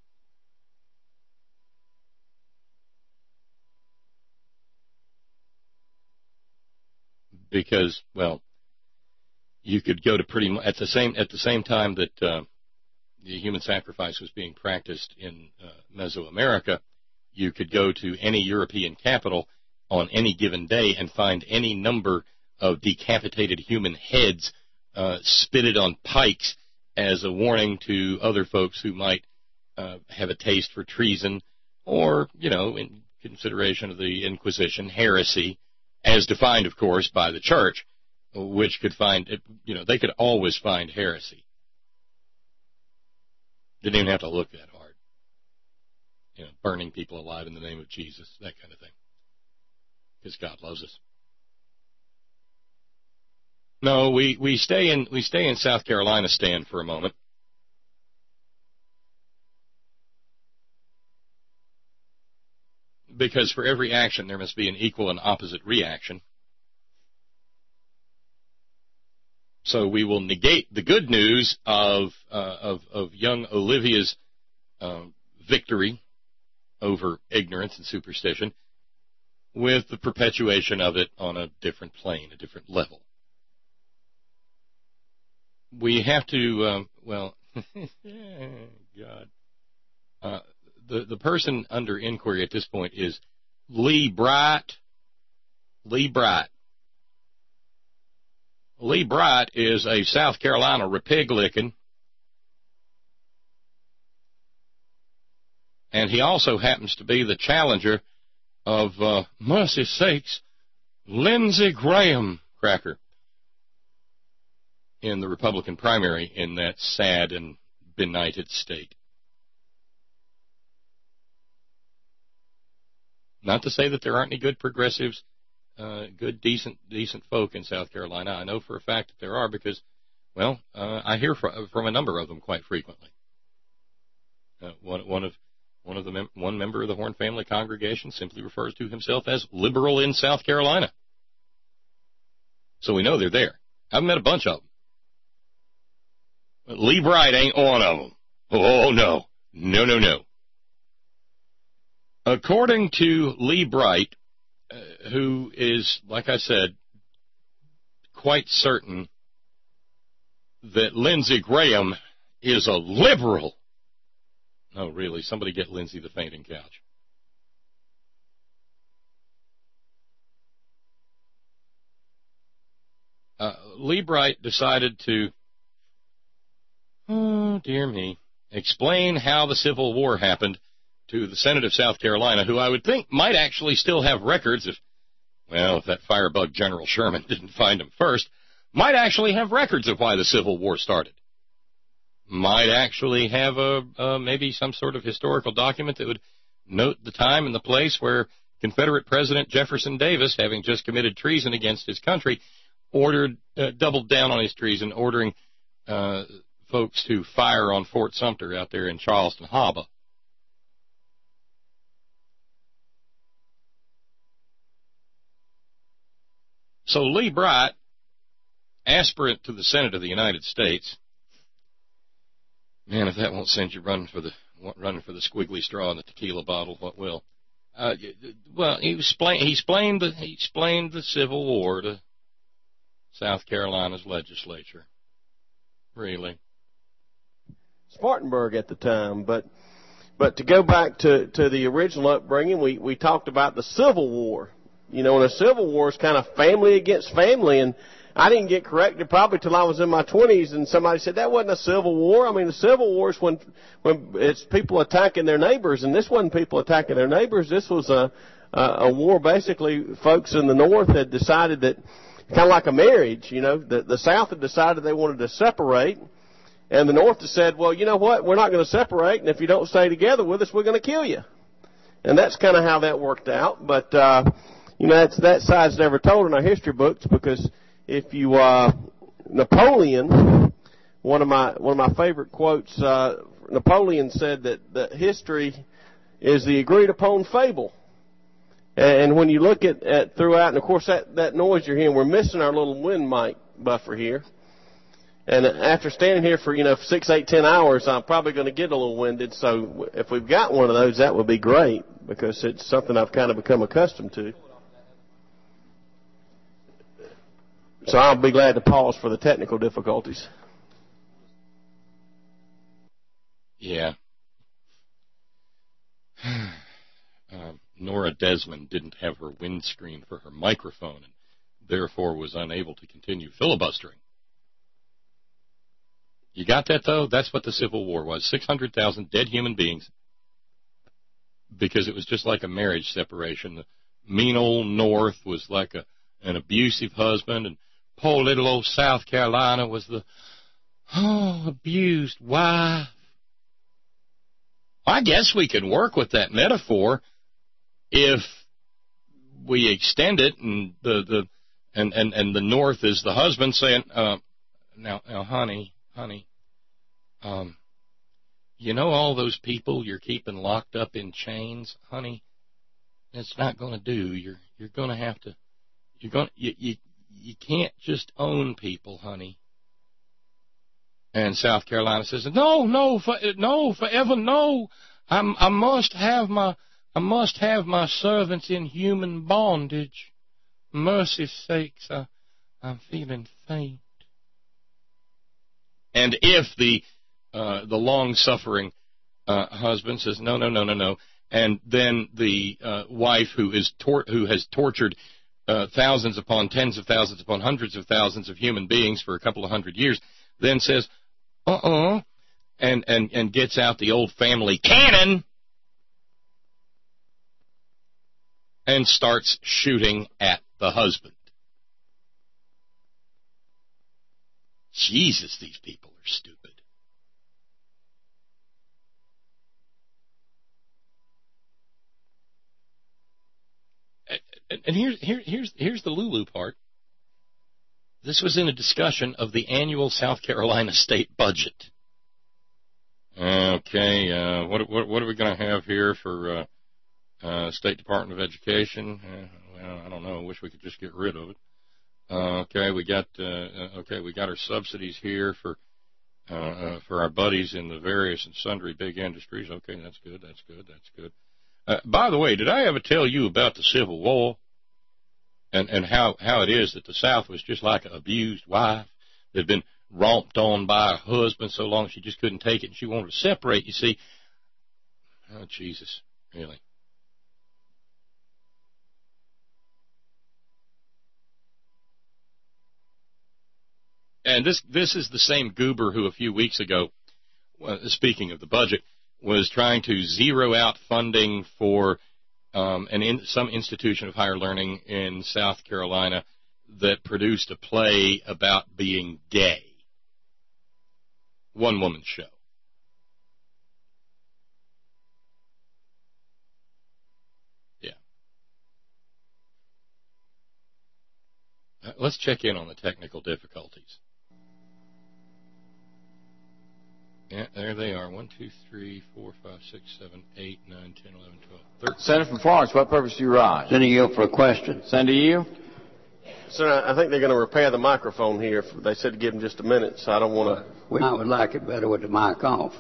Because, well, you could go to pretty much at the same at the same time that uh, the human sacrifice was being practiced in uh, Mesoamerica, you could go to any European capital on any given day and find any number of decapitated human heads uh, spitted on pikes as a warning to other folks who might uh, have a taste for treason or, you know, in consideration of the Inquisition, heresy, as defined, of course, by the church, which could find, you know, they could always find heresy. Didn't even have to look that hard. You know, burning people alive in the name of Jesus, that kind of thing. Because God loves us. No, we, we stay in we stay in South Carolina, Stan, for a moment. Because for every action there must be an equal and opposite reaction. So we will negate the good news of uh, of, of young Olivia's uh, victory over ignorance and superstition with the perpetuation of it on a different plane, a different level. We have to, um, well, God, uh, the the person under inquiry at this point is Lee Bright. Lee Bright. Lee Bright is a South Carolina Republican, and he also happens to be the challenger of, uh, mercy sakes, Lindsey Graham cracker in the Republican primary in that sad and benighted state. Not to say that there aren't any good progressives, uh, good, decent, decent folk in South Carolina. I know for a fact that there are because, well, uh, I hear from, from a number of them quite frequently. Uh, one, one of one of the mem- one member of the Horn family congregation simply refers to himself as liberal in South Carolina. So we know they're there. I've met a bunch of them. But Lee Bright ain't one of them. Oh, no. No, no, no. According to Lee Bright, uh, who is, like I said, quite certain that Lindsey Graham is a liberal. No, really, somebody get Lindsey the fainting couch. Uh, Lee Bright decided to, oh, dear me, explain how the Civil War happened to the Senate of South Carolina, who I would think might actually still have records if, well, if that firebug General Sherman didn't find them first, might actually have records of why the Civil War started. Might actually have a uh, maybe some sort of historical document that would note the time and the place where Confederate President Jefferson Davis, having just committed treason against his country, ordered uh, doubled down on his treason, ordering uh, folks to fire on Fort Sumter out there in Charleston Harbor. So Lee Bright, aspirant to the Senate of the United States, man, if that won't send you running for the running for the squiggly straw in the tequila bottle, what will? Uh, well, he explained he explained the he explained the Civil War to South Carolina's legislature. Really, Spartanburg at the time, but but to go back to to the original upbringing, we we talked about the Civil War. You know, and a Civil War is kind of family against family, and I didn't get corrected probably till I was in my twenties, and somebody said that wasn't a Civil War. I mean, the Civil War is when when it's people attacking their neighbors, and this wasn't people attacking their neighbors. This was a a, a war. Basically, folks in the North had decided that, kind of like a marriage, you know, the, the South had decided they wanted to separate, and the North had said, well, you know what, we're not going to separate, and if you don't stay together with us, we're going to kill you. And that's kind of how that worked out, but uh you know, that's, that side's never told in our history books because if you, uh, Napoleon, one of my, one of my favorite quotes, uh, Napoleon said that, that history is the agreed upon fable. And when you look at, at throughout, and of course that, that noise you're hearing, we're missing our little wind mic buffer here. And after standing here for, you know, six, eight, ten hours, I'm probably going to get a little winded. So if we've got one of those, that would be great, because it's something I've kind of become accustomed to. So I'll be glad to pause for the technical difficulties. Yeah. Uh, Nora Desmond didn't have her windscreen for her microphone and therefore was unable to continue filibustering. You got that, though? That's what the Civil War was. six hundred thousand dead human beings, because it was just like a marriage separation. The mean old North was like a, an abusive husband, and poor little old South Carolina was the, oh, abused wife. I guess we could work with that metaphor if we extend it, and the, the and, and, and the North is the husband saying, uh, now, now, honey, honey, um, you know all those people you're keeping locked up in chains, honey? It's not going to do. You're you're going to have to. You're going. You you you can't just own people, honey. And South Carolina says, no, no, for, no, forever, no. I'm, I must have my, I must have my servants in human bondage. Mercy's sakes, I, I'm feeling faint. And if the, uh, the long-suffering uh, husband says, no, no, no, no, no, and then the uh, wife who is tor- who has tortured uh, thousands upon tens of thousands upon hundreds of thousands of human beings for a couple of hundred years, then says, uh-uh, and, and, and gets out the old family cannon and starts shooting at the husband. Jesus, these people are stupid. And, and here's, here, here's, here's the Lulu part. This was in a discussion of the annual South Carolina state budget. Okay, uh, what, what, what are we going to have here for uh, uh, State Department of Education? Uh, well, I don't know. I wish we could just get rid of it. Uh, okay, we got uh, okay, we got our subsidies here for uh, uh, for our buddies in the various and sundry big industries. Okay, that's good. That's good. That's good. Uh, by the way, did I ever tell you about the Civil War? And, and how, how it is that the South was just like an abused wife that had been romped on by her husband so long she just couldn't take it, and she wanted to separate, you see. Oh, Jesus, really. And this this is the same goober who a few weeks ago, uh, speaking of the budget, was trying to zero out funding for Um, and in some institution of higher learning in South Carolina that produced a play about being gay. One woman show. Yeah. Uh, let's check in on the technical difficulties. Yeah, there they are. One, two, three, four, five, six, seven, eight, nine, ten, eleven, twelve, thirteen. Senator from Florence, what purpose do you rise? Senator Yield for a question. Senator Yield? Sir, I think they're going to repair the microphone here. They said to give them just a minute, so I don't want to. I would like it better with the mic off.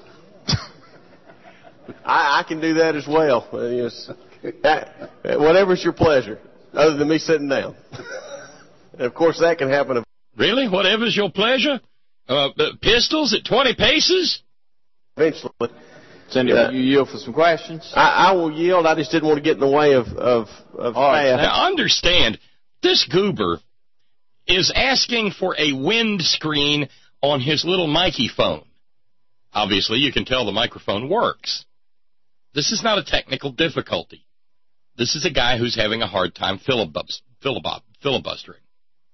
I, I can do that as well. Uh, yes. that, whatever's your pleasure, other than me sitting down. And of course, that can happen. Really? Whatever's your pleasure? Uh, pistols at twenty paces? Eventually. Senator, uh, you yield for some questions? I, I will yield. I just didn't want to get in the way of of, of All right. Now, understand, this goober is asking for a windscreen on his little Mikey phone. Obviously, you can tell the microphone works. This is not a technical difficulty. This is a guy who's having a hard time filibust- filibust- filibustering.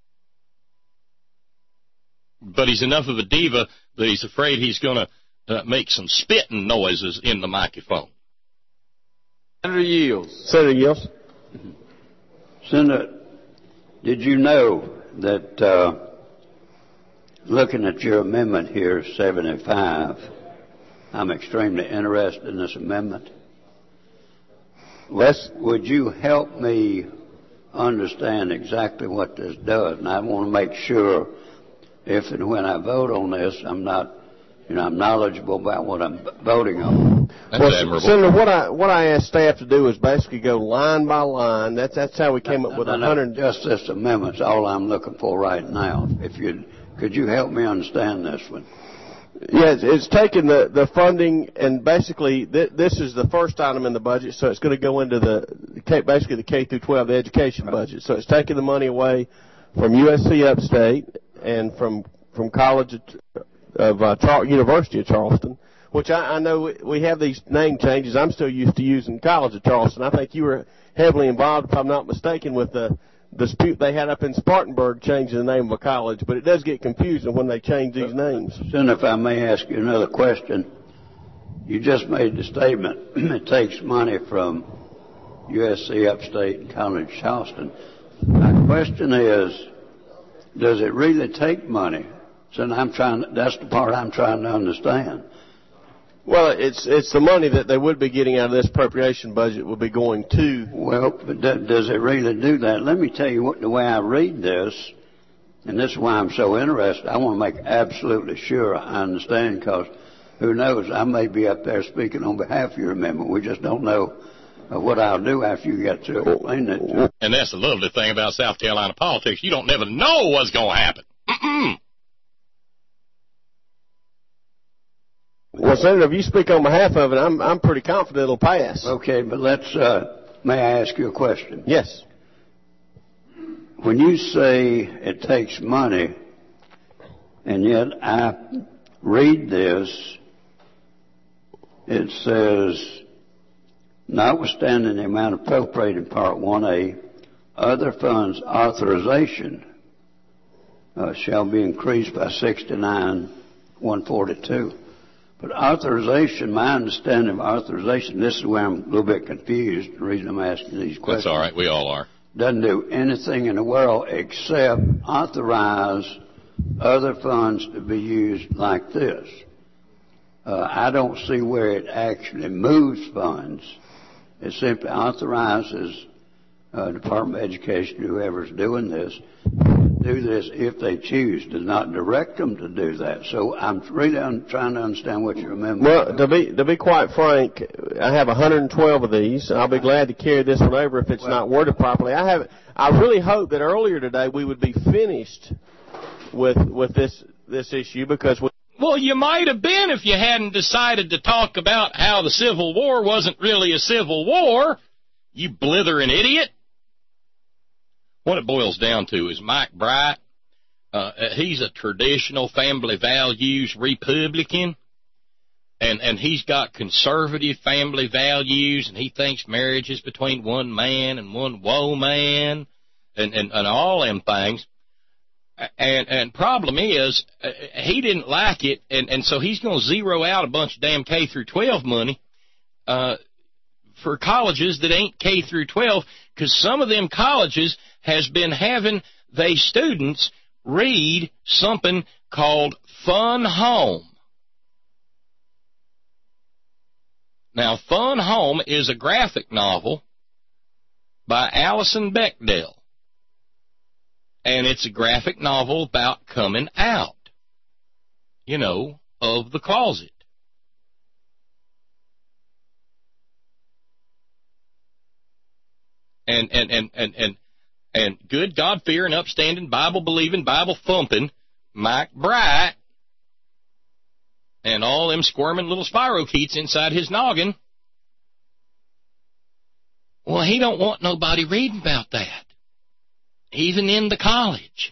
But he's enough of a diva that he's afraid he's going to uh, make some spitting noises in the microphone. Senator Yields. Senator Yields. Senator, did you know that uh, looking at your amendment here, seventy-five, I'm extremely interested in this amendment. Yes. Would you help me understand exactly what this does? And I want to make sure if and when I vote on this, I'm not, you know, I'm knowledgeable about what I'm voting on. That's well, admirable. Senator, what I what I asked staff to do is basically go line by line. That's that's how we came up with a hundred. Just this amendment's all I'm looking for right now. If you could you help me understand this one? Yeah, it's, it's taking the, the funding, and basically th- this is the first item in the budget, so it's going to go into the K, basically the K through twelve, the education budget. So it's taking the money away from U S C Upstate and from from College of, of uh, Char- University of Charleston, which I, I know we have these name changes. I'm still used to using College of Charleston. I think you were heavily involved, if I'm not mistaken, with the dispute they had up in Spartanburg changing the name of a college, but it does get confusing when they change these names. Senator, if I may ask you another question. You just made the statement it takes money from U S C Upstate and College Charleston. My question is, does it really take money? So I'm trying. That's the part I'm trying to understand. Well, it's it's the money that they would be getting out of this appropriation budget will be going to. Well, but does it really do that? Let me tell you what the way I read this, and this is why I'm so interested. I want to make absolutely sure I understand, because who knows, I may be up there speaking on behalf of your amendment. We just don't know uh, what I'll do after you get to explain it to us. And that's the lovely thing about South Carolina politics. You don't never know what's going to happen. Mm-mm. Well, Senator, if you speak on behalf of it, I'm I'm pretty confident it'll pass. Okay, but let's, uh, may I ask you a question? Yes. When you say it takes money, and yet I read this, it says, notwithstanding the amount appropriated in Part one A, other funds authorization uh, shall be increased by sixty-nine one forty-two. But authorization, my understanding of authorization, this is where I'm a little bit confused, the reason I'm asking these questions. That's all right. We all are. Doesn't do anything in the world except authorize other funds to be used like this. Uh, I don't see where it actually moves funds. It simply authorizes uh, Department of Education, whoever's doing this, do this if they choose, does not direct them to do that. So I'm really un- trying to understand what you remember. Well, to be to be quite frank, I have one hundred twelve of these. I'll be glad to carry this one over if it's well, not worded properly. I have. I really hope that earlier today we would be finished with with this this issue, because we. Well, you might have been if you hadn't decided to talk about how the Civil War wasn't really a civil war, you blithering idiot. What it boils down to is Mike Bright, uh, he's a traditional family values Republican, and, and he's got conservative family values, and he thinks marriage is between one man and one woman, and, and, and all them things. And and problem is, uh, he didn't like it, and, and so he's going to zero out a bunch of damn K through twelve money uh, for colleges that ain't K through twelve, because some of them colleges has been having they students read something called Fun Home. Now, Fun Home is a graphic novel by Alison Bechdel. And it's a graphic novel about coming out, you know, of the closet. And and and and and, and good God-fearing, upstanding, Bible-believing, Bible-thumping Mike Bright and all them squirming little spirochetes inside his noggin, well, he don't want nobody reading about that. Even in the college.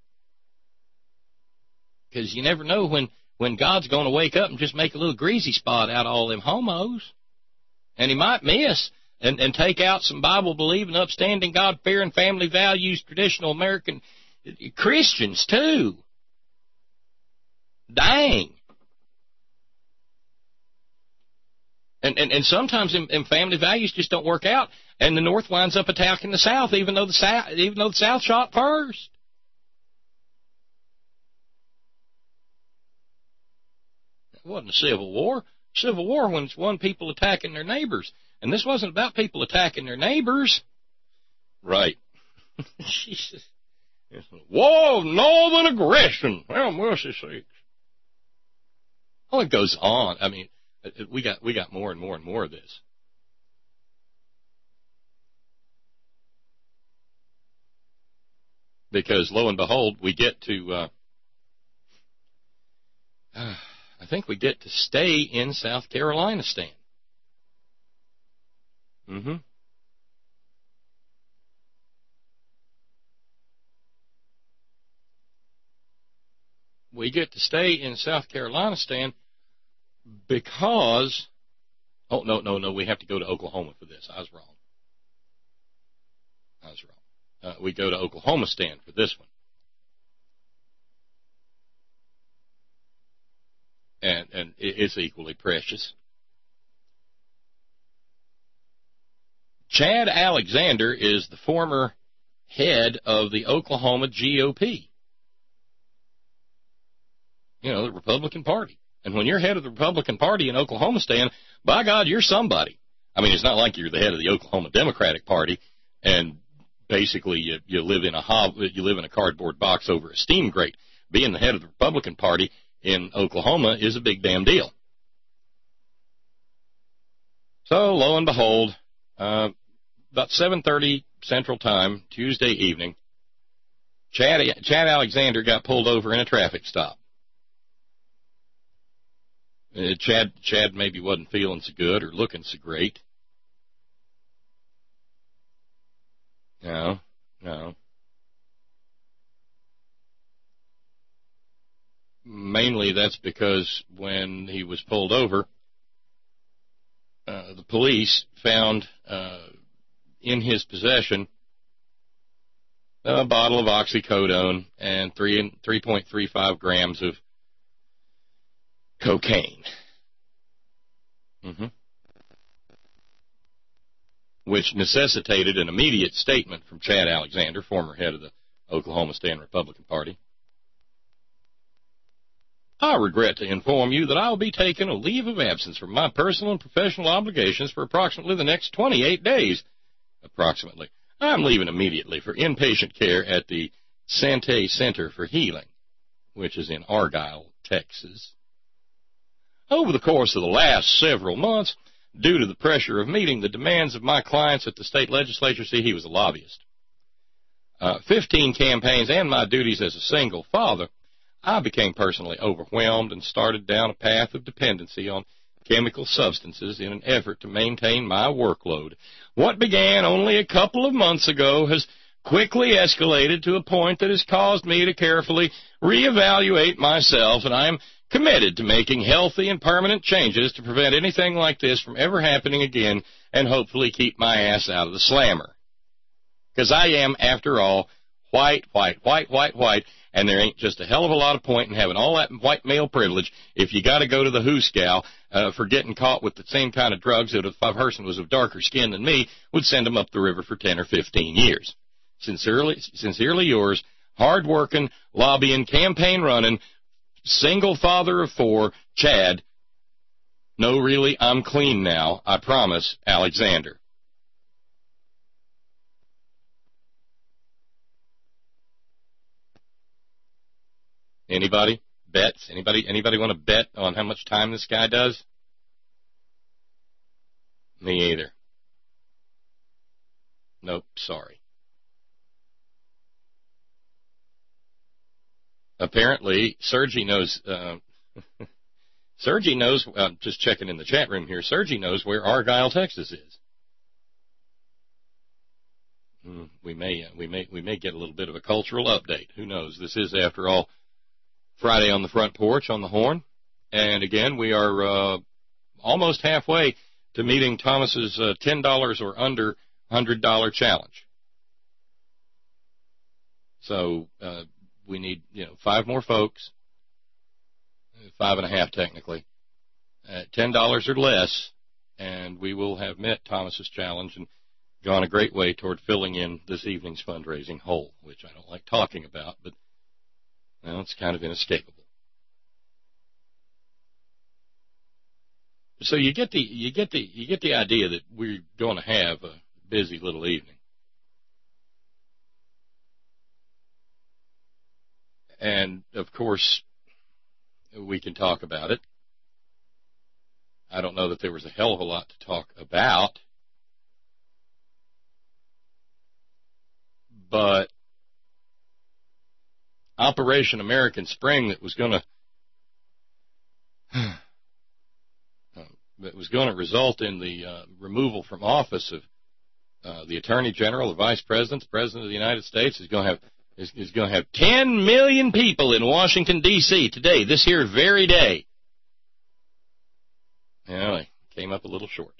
Because you never know when, when God's going to wake up and just make a little greasy spot out of all them homos. And he might miss and, and take out some Bible-believing, upstanding, God-fearing, family values, traditional American Christians, too. Dang. And, and, and sometimes them, them family values just don't work out, and the North winds up attacking the South, even though the South, even though the South shot first. It wasn't a civil war. Civil war when it's one people attacking their neighbors, and this wasn't about people attacking their neighbors. Right. Jesus. It's a war of northern aggression. Well, mercy sakes. Oh, it goes on. I mean, we got we got more and more and more of this. Because lo and behold, we get to, uh, uh, I think we get to stay in South Carolina, Stan. Mm-hmm. We get to stay in South Carolina, Stan, because, oh, no, no, no, we have to go to Oklahoma for this. I was wrong. I was wrong. Uh, we go to Oklahoma, Stan, for this one. And, and it's equally precious. Chad Alexander is the former head of the Oklahoma G O P. You know, the Republican Party. And when you're head of the Republican Party in Oklahoma, Stan, by God, you're somebody. I mean, it's not like you're the head of the Oklahoma Democratic Party and basically you, you live in a hob, you live in a cardboard box over a steam grate. Being the head of the Republican Party in Oklahoma is a big damn deal. So, lo and behold, uh, about seven thirty Central Time, Tuesday evening, Chad, Chad Alexander got pulled over in a traffic stop. Uh, Chad, Chad maybe wasn't feeling so good or looking so great. No, no. Mainly that's because when he was pulled over, uh, the police found uh, in his possession a bottle of oxycodone and three three point three five grams of cocaine. Mm-hmm. Which necessitated an immediate statement from Chad Alexander, former head of the Oklahoma State Republican Party. I regret to inform you that I will be taking a leave of absence from my personal and professional obligations for approximately the next twenty-eight days. Approximately. I'm leaving immediately for inpatient care at the Sante Center for Healing, which is in Argyle, Texas. Over the course of the last several months, due to the pressure of meeting the demands of my clients at the state legislature, see, he was a lobbyist, uh, fifteen campaigns, and my duties as a single father, I became personally overwhelmed and started down a path of dependency on chemical substances in an effort to maintain my workload. What began only a couple of months ago has quickly escalated to a point that has caused me to carefully reevaluate myself, and I am committed to making healthy and permanent changes to prevent anything like this from ever happening again and hopefully keep my ass out of the slammer. Because I am, after all, white, white, white, white, white, and there ain't just a hell of a lot of point in having all that white male privilege if you got to go to the hooscow uh, for getting caught with the same kind of drugs that if a person was of darker skin than me would send them up the river for ten or fifteen years. Sincerely, sincerely yours, hard-working, lobbying, campaign-running, single father of four, Chad. No, really, I'm clean now, I promise, Alexander. Anybody? Bets? Anybody Anybody want to bet on how much time this guy does? Me either. Nope, sorry. Apparently, Sergi knows, uh, Sergi knows, uh, just checking in the chat room here, Sergi knows where Argyle, Texas is. Mm, we may, uh, we may, we may get a little bit of a cultural update. Who knows? This is, after all, Friday on the Front Porch on the Horn. And again, we are uh, almost halfway to meeting Thomas's uh, ten dollars or under one hundred dollars challenge. So uh, we need, you know, five more folks, five and a half technically, at ten dollars or less, and we will have met Thomas's challenge and gone a great way toward filling in this evening's fundraising hole, which I don't like talking about, but well, it's kind of inescapable. So you get the you get the you get the idea that we're going to have a busy little evening. and of course, we can talk about it. I don't know that there was a hell of a lot to talk about, but Operation American Spring that was going to that was going to result in the uh, removal from office of uh, the Attorney General, the Vice President, the President of the United States is going to have is, is going to have ten million people in Washington D C today, this here very day. Yeah, they came up a little short.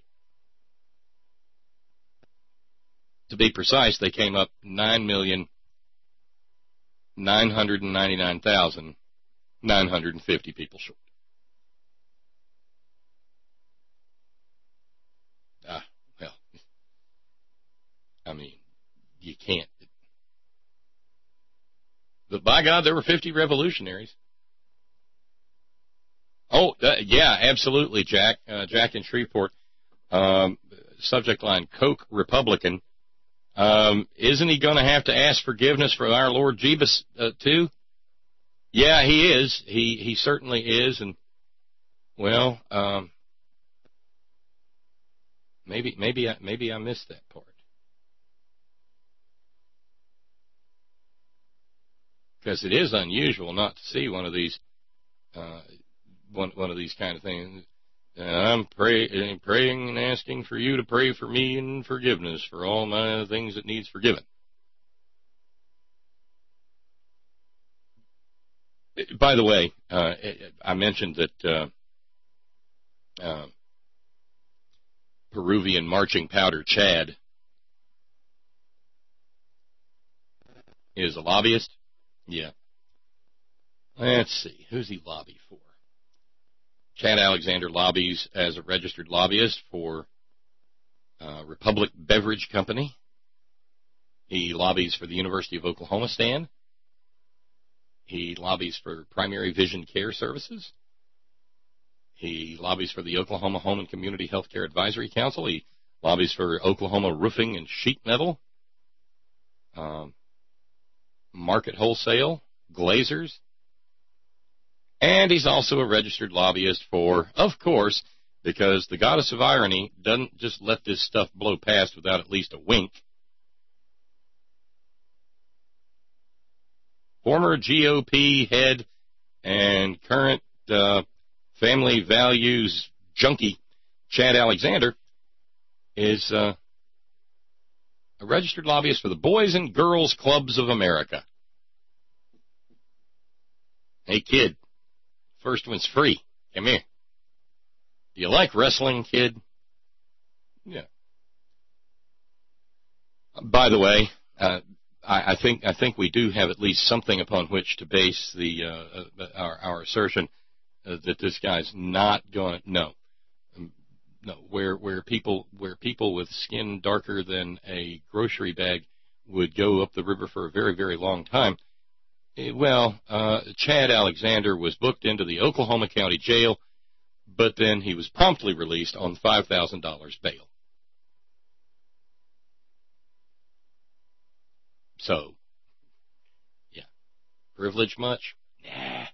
To be precise, they came up nine million nine hundred ninety-nine thousand nine hundred fifty people short. Ah, well, I mean, you can't. But by God, there were fifty revolutionaries. Oh, uh, yeah, absolutely, Jack. Uh, Jack in Shreveport. Um, subject line, Coke Republican. Um, isn't he going to have to ask forgiveness for our Lord Jeebus, uh, too? Yeah, he is. He he certainly is. And, well, um, maybe maybe I, maybe I missed that part. Because it is unusual not to see one of these uh, one one of these kind of things. Uh, I'm pray, praying and asking for you to pray for me in forgiveness for all my things that needs forgiven. By the way, uh, I mentioned that uh, uh, Peruvian marching powder Chad is a lobbyist. Yeah. Let's see. Who's he lobby for? Chad Alexander lobbies as a registered lobbyist for uh, Republic Beverage Company. He lobbies for the University of Oklahoma stand. He lobbies for Primary Vision Care Services. He lobbies for the Oklahoma Home and Community Health Care Advisory Council. He lobbies for Oklahoma Roofing and Sheet Metal, um, Market Wholesale, Glazers. And he's also a registered lobbyist for, of course, because the goddess of irony doesn't just let this stuff blow past without at least a wink, former G O P head and current uh, family values junkie Chad Alexander is uh, a registered lobbyist for the Boys and Girls Clubs of America. Hey, kid. First one's free. Come here. Do you like wrestling, kid? Yeah. By the way, uh, I, I think I think we do have at least something upon which to base the uh, uh, our our assertion uh, that this guy's not going. No, um, no. Where where people where people with skin darker than a grocery bag would go up the river for a very very long time. Well, uh, Chad Alexander was booked into the Oklahoma County Jail, but then he was promptly released on five thousand dollars bail. So, yeah. Privilege much? Nah.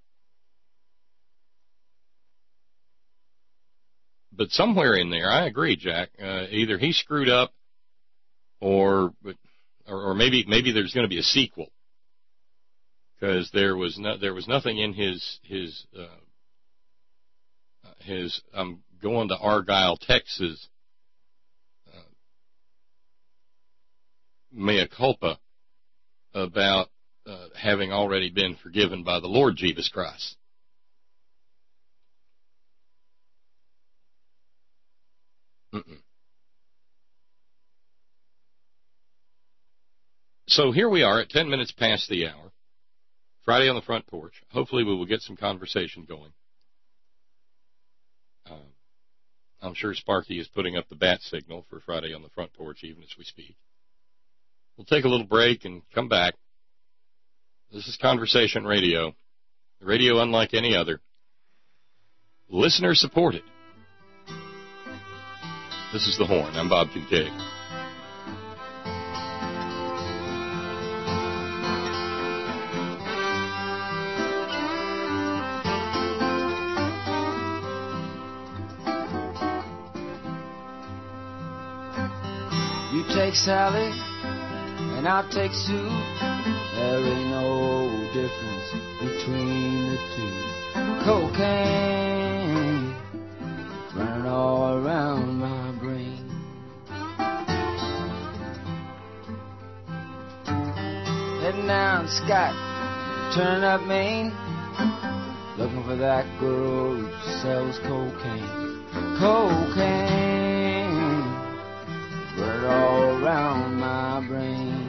But somewhere in there, I agree, Jack, uh, either he screwed up or, or, or maybe, maybe there's going to be a sequel. Because there was no, there was nothing in his his uh, his I'm going to Argyle, Texas, uh, mea culpa about uh, having already been forgiven by the Lord Jesus Christ. Mm-mm. So here we are at ten minutes past the hour. Friday on the Front Porch. Hopefully we will get some conversation going. Uh, I'm sure Sparky is putting up the bat signal for Friday on the Front Porch even as we speak. We'll take a little break and come back. This is Conversation Radio. Radio unlike any other. Listener supported. This is The Horn. I'm Bob Kincaid. take Sally, and I'll take Sue. There ain't no difference between the two. Cocaine running all around my brain. Heading down Scott, turning up Maine, looking for that girl who sells cocaine. Cocaine running all around my brain.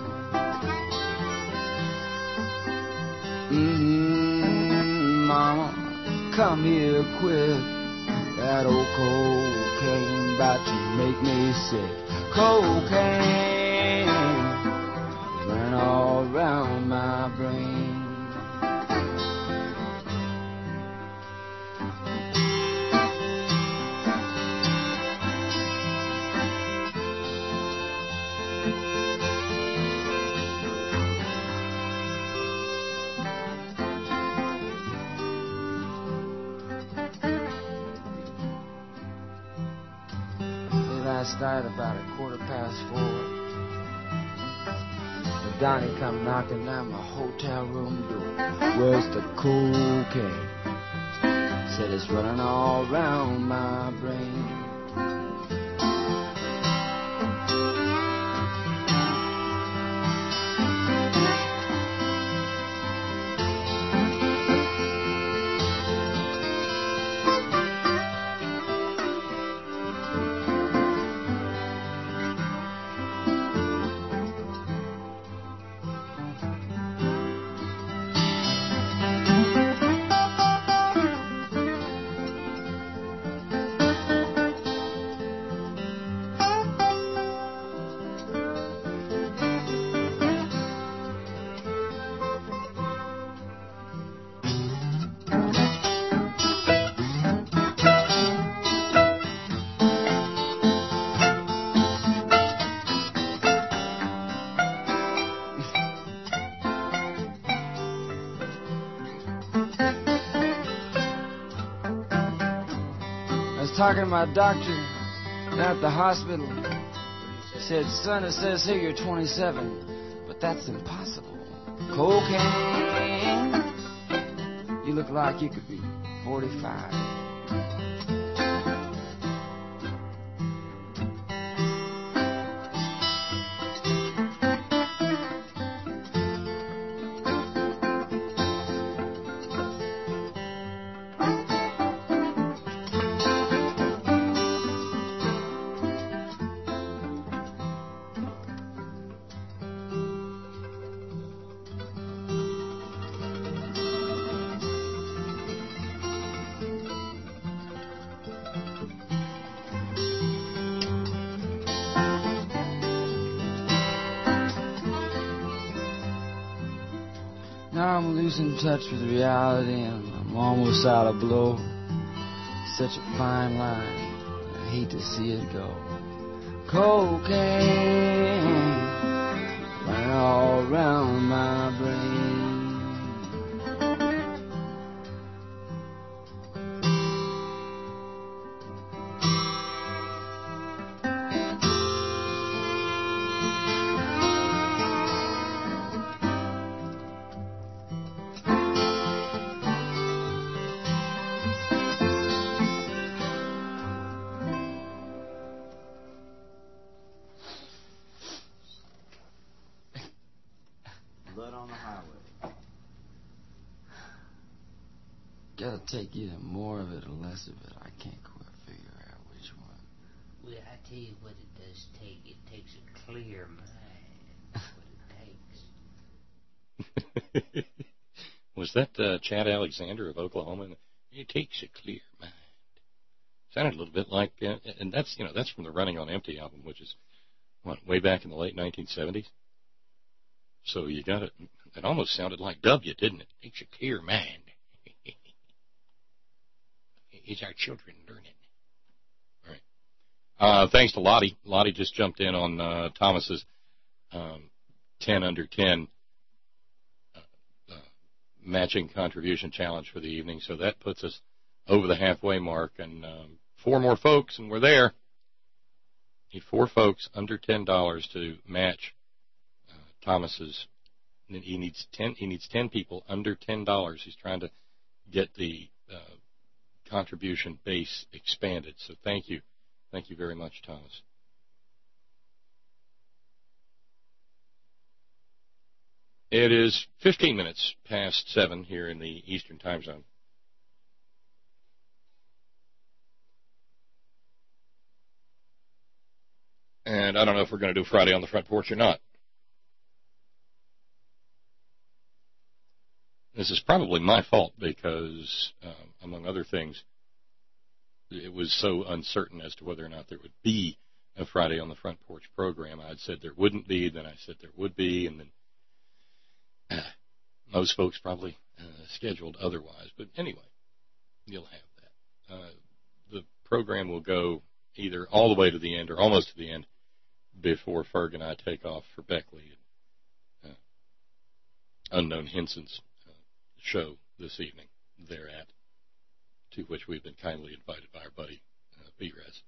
Mm-hmm, mama, come here quick. That old cocaine about to make me sick. Cocaine running all around my brain. Last night about a quarter past four, the Donnie come knocking on my hotel room door. Where's the cocaine? Said it's running all around my brain. Talking to my doctor at the hospital. He said, son, it says here you're twenty-seven, but that's impossible. Cocaine, you look like you could be forty-five. Now I'm losing touch with reality and I'm almost out of blow. Such a fine line, I hate to see it go. Cocaine running all around my brain. Gotta take either more of it or less of it. I can't quite figure out which one. Well, I tell you what it does take. It takes a clear mind. That's what it takes. Was that uh, Chad Alexander of Oklahoma? It takes a clear mind. Sounded a little bit like, uh, and that's you know that's from the Running on Empty album, which is what way back in the late nineteen seventies. So you got it. It almost sounded like W, didn't it? Takes a clear mind. Is our children learning? All right. Uh, thanks to Lottie. Lottie just jumped in on uh, Thomas's um, ten under ten uh, uh, matching contribution challenge for the evening. So that puts us over the halfway mark, and um, four more folks, and we're there. Need four folks under ten dollars to match uh, Thomas's. He needs ten. He needs ten people under ten dollars. He's trying to get the uh, contribution base expanded. So thank you, thank you very much, Thomas. It is fifteen minutes past seven here in the Eastern Time Zone. And I don't know if we're going to do Friday on the Front Porch or not. This is probably my fault because, um, among other things, it was so uncertain as to whether or not there would be a Friday on the Front Porch program. I'd said there wouldn't be, then I said there would be, and then uh, most folks probably uh, scheduled otherwise. But anyway, you'll have that. Uh, the program will go either all the way to the end or almost to the end before Ferg and I take off for Beckley and uh, Unknown Henson's uh, show this evening thereat, to which we've been kindly invited by our buddy uh, B-Rez.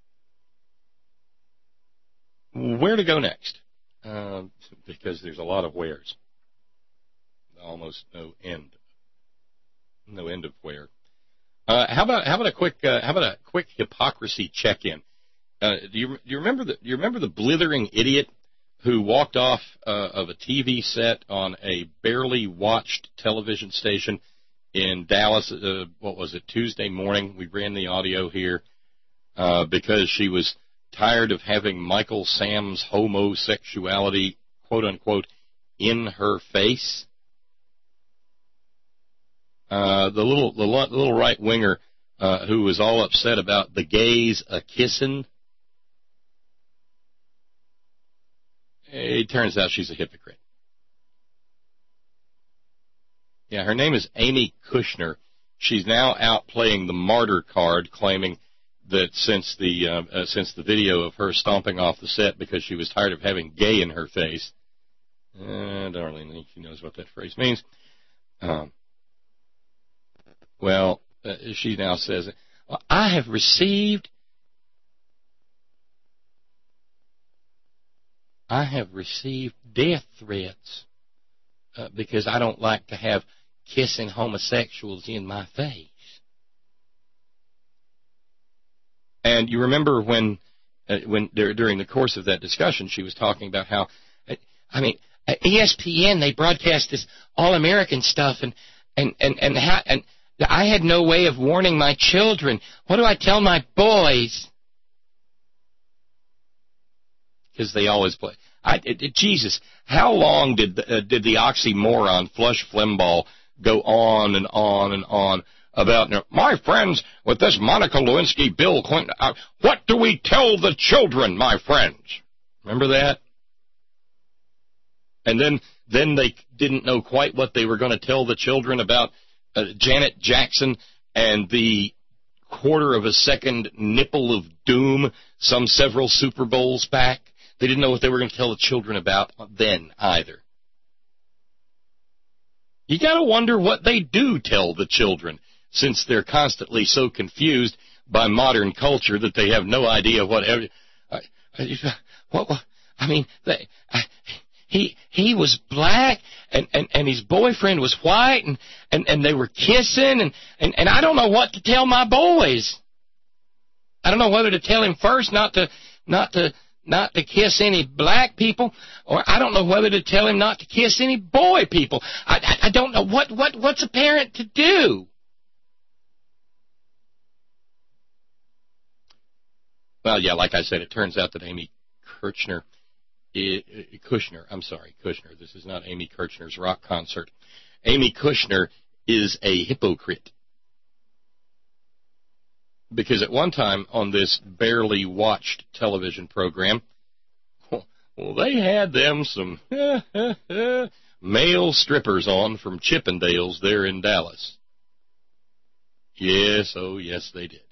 Where to go next? Uh, because there's a lot of wheres. Almost no end. No end of where. Uh, how about how about a quick uh, how about a quick hypocrisy check-in? Uh, do you do you remember the do you remember the blithering idiot who walked off uh, of a T V set on a barely watched television station in Dallas? Uh, what was it? Tuesday morning. We ran the audio here uh, because she was tired of having Michael Sam's homosexuality, quote unquote, in her face. Uh, the little the little right winger uh, who was all upset about the gays a kissing. It turns out she's a hypocrite. Yeah, her name is Amy Kushner. She's now out playing the martyr card, claiming that since the uh, uh, since the video of her stomping off the set because she was tired of having gay in her face. Uh, darling, she knows what that phrase means. Um, well, uh, she now says, well, I have received I have received death threats uh, because I don't like to have kissing homosexuals in my face. And you remember when, uh, when during the course of that discussion, she was talking about how, uh, I mean, at E S P N they broadcast this all-American stuff, and and and and, how, and I had no way of warning my children. What do I tell my boys? Because they always play. I, it, it, Jesus, how long did uh, did the oxymoron Flush Flimbaugh go on and on and on about, you know, my friends, with this Monica Lewinsky, Bill Clinton, uh, what do we tell the children, my friends? Remember that? And then then they didn't know quite what they were going to tell the children about uh, Janet Jackson and the quarter of a second nipple of doom some several Super Bowls back. They didn't know what they were going to tell the children about then either. You got to wonder what they do tell the children, since they're constantly so confused by modern culture that they have no idea what. Every, uh, what, what I mean, they, uh, he he was black and, and, and his boyfriend was white and, and, and they were kissing and, and, and I don't know what to tell my boys. I don't know whether to tell him first not to not to. not to kiss any black people, or I don't know whether to tell him not to kiss any boy people. I, I, I don't know what, what, what's a parent to do. Well, yeah, like I said, it turns out that Amy Kirchner, Kushner, I'm sorry, Kushner, this is not Amy Kirchner's rock concert. Amy Kushner is a hypocrite. Because at one time on this barely watched television program, well, they had them some male strippers on from Chippendales there in Dallas. Yes, oh yes, they did.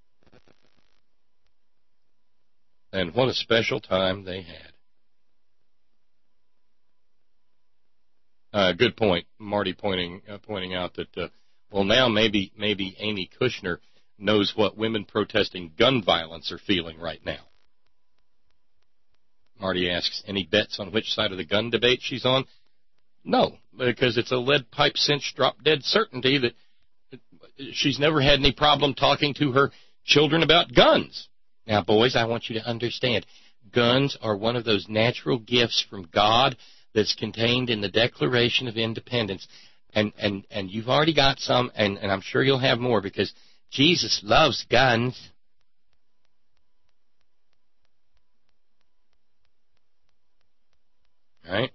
And what a special time they had. Uh, good point, Marty pointing uh, pointing out that, uh, well, now maybe maybe Amy Kushner knows what women protesting gun violence are feeling right now. Marty asks, any bets on which side of the gun debate she's on? No, because it's a lead pipe cinch drop dead certainty that she's never had any problem talking to her children about guns. Now, boys, I want you to understand, guns are one of those natural gifts from God that's contained in the Declaration of Independence. And and, and you've already got some, and, and I'm sure you'll have more, because Jesus loves guns. All right?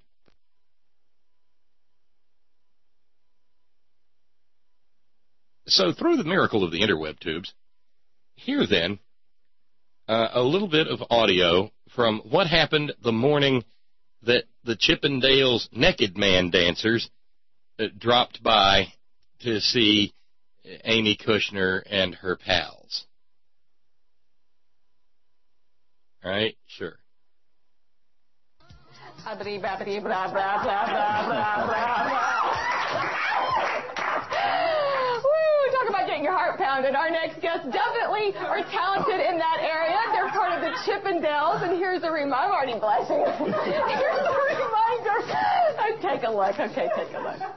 So through the miracle of the interweb tubes, here then, uh, a little bit of audio from what happened the morning that the Chippendales Naked Man dancers uh, dropped by to see Amy Kushner and her pals. All right? Sure. Babbity, babbity, blah, blah, blah, blah, blah, blah, blah. Woo, talk about getting your heart pounded. Our next guests definitely are talented in that area. They're part of the Chippendales, and here's a reminder. I'm already blushing. Here's a reminder. Oh, take a look. Okay, take a look.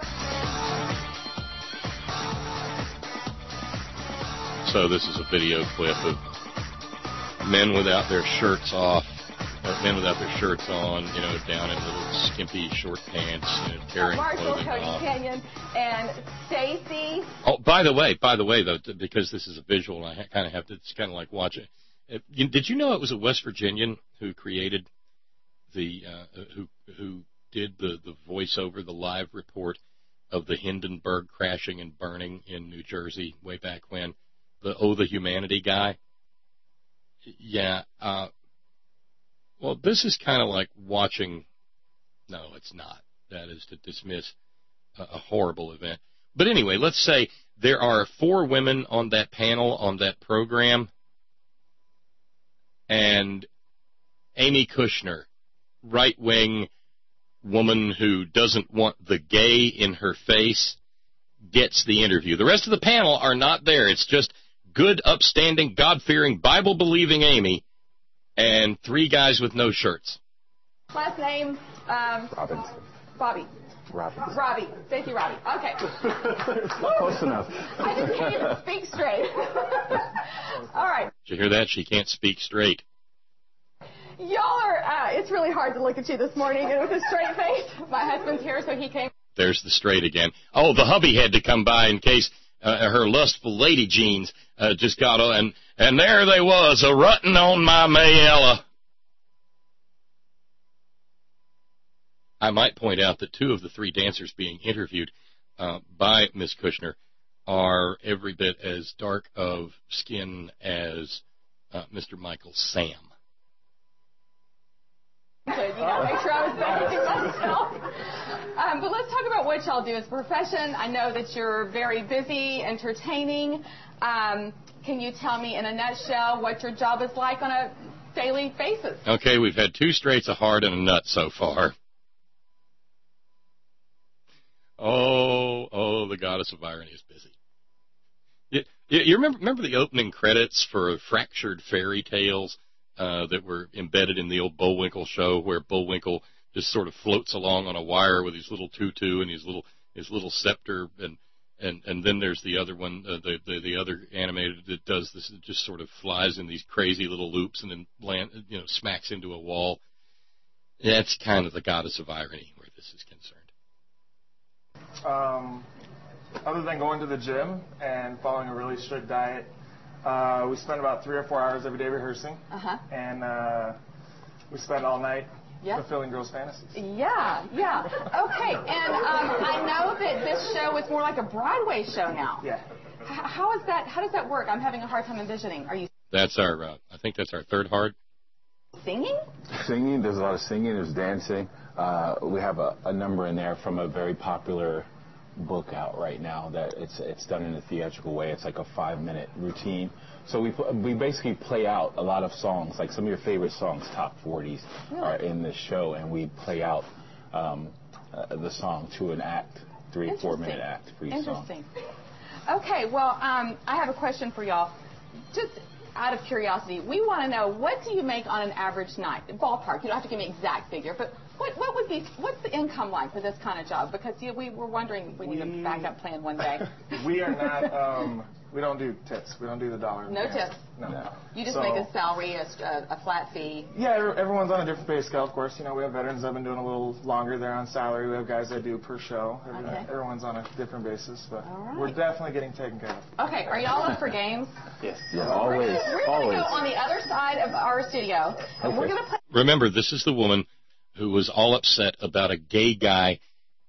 So this is a video clip of men without their shirts off. Uh, men without their shirts on, you know, down in little skimpy short pants, you know, tearing Marshall, clothing Cody off. Kenyon, and Stacy. Oh, by the way, by the way, though, because this is a visual, I ha- kind of have to. It's kind of like watching. Uh, you, did you know it was a West Virginian who created the, uh, who who did the the voiceover, the live report of the Hindenburg crashing and burning in New Jersey way back when? The Oh the Humanity guy. Yeah. Uh, Well, this is kind of like watching. No, it's not. That is to dismiss a, a horrible event. But anyway, let's say there are four women on that panel, on that program, and Amy Kushner, right-wing woman who doesn't want the gay in her face, gets the interview. The rest of the panel are not there. It's just good, upstanding, God-fearing, Bible-believing Amy and three guys with no shirts. Last name? Um, Robinson. Bobby. Robinson. Robbie. Stacy Robbie. Okay. Close enough. I just can't even speak straight. All right. Did you hear that? She can't speak straight. Y'all are, uh, it's really hard to look at you this morning and with a straight face. My husband's here, so he came. There's the straight again. Oh, the hubby had to come by in case uh, her lustful lady jeans uh, just got on, and, and there they was, a-rutting on my Mayella. I might point out that two of the three dancers being interviewed uh, by Miss Kushner are every bit as dark of skin as uh, Mister Michael Sam. You know, make sure I was balancing myself. Um, but let's talk about what y'all do as a profession. I know that you're very busy, entertaining. Um, can you tell me in a nutshell what your job is like on a daily basis? Okay, we've had two straights, a hard, and a nut so far. Oh, oh, the goddess of irony is busy. You, you, you remember, remember the opening credits for Fractured Fairy Tales uh, that were embedded in the old Bullwinkle show, where Bullwinkle just sort of floats along on a wire with his little tutu and his little his little scepter, and and and then there's the other one, uh, the, the the other animated that does this, it just sort of flies in these crazy little loops and then land, you know, smacks into a wall. That's kind of the goddess of irony where this is concerned. Um, other than going to the gym and following a really strict diet, uh, we spend about three or four hours every day rehearsing, Uh-huh. and uh, we spend all night Yeah. fulfilling girls' fantasies. Yeah, yeah. Okay, and um, I know that this show is more like a Broadway show now. Yeah. H- how is that? How does that work? I'm having a hard time envisioning. Are you That's our, uh, I think that's our third hard. singing? Singing, there's a lot of singing, there's dancing. Uh, we have a, a number in there from a very popular book out right now that it's it's done in a theatrical way. It's like a five-minute routine. So we we basically play out a lot of songs, like some of your favorite songs, top forties, Really? are in this show, and we play out um, uh, the song to an act, three, four-minute act for each song. Interesting. Okay, well, um, I have a question for y'all. Just out of curiosity, we want to know, what do you make on an average night? Ballpark. You don't have to give me an exact figure, but what what would be what's the income like for this kind of job? Because you know, we were wondering we need a backup plan one day. We are not. Um, we don't do tips. We don't do the dollar. No tips. No. no. You just so, make a salary, a, a flat fee. Yeah, everyone's on a different pay scale, of course. You know, we have veterans that have been doing a little longer. They're on salary. We have guys that do per show. Every, Okay. Everyone's on a different basis, but All right. we're definitely getting taken care of. Okay, are y'all up for games? Yes. Yeah, always. We're gonna, we're always. gonna go on the other side of our studio, and Okay. we're gonna play. Remember, this is the woman who was all upset about a gay guy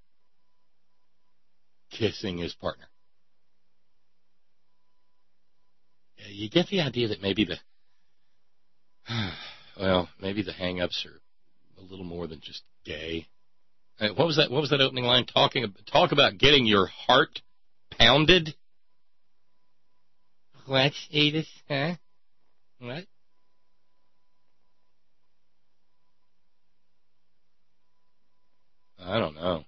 kissing his partner. You get the idea that maybe the, well, maybe the hang-ups are a little more than just gay. Uh, What was that? What was that opening line? Talking ab- talk about getting your heart pounded. What, Edith? Huh? What? I don't know.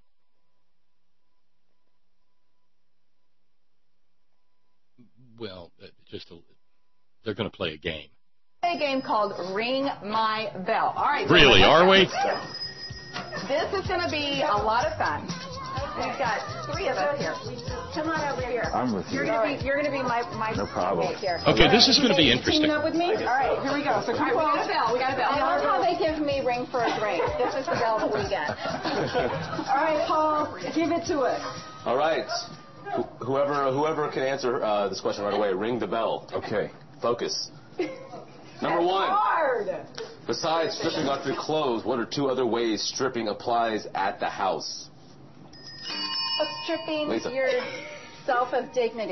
Well, uh, just a, they're going to play a game. A game called Ring My Bell. All right. Really? gentlemen, Are we? This is going to be a lot of fun. We've got three of us here. Come on over here. I'm with you. You're going to be you're going to be my my No problem. teammate here. Okay, this is going to be interesting. Teaming up with me? All right, here we go. So come on. We got a bell. We got a bell. I love how they give me ring for a drink. This is the bell that we get. All right, Paul, give it to us. All right. Wh- Whoever whoever can answer uh, this question right away, ring the bell. Okay. Focus. Number one. Hard. Besides stripping off your clothes, what are two other ways stripping applies at the house? Stripping Lisa. yourself of dignity.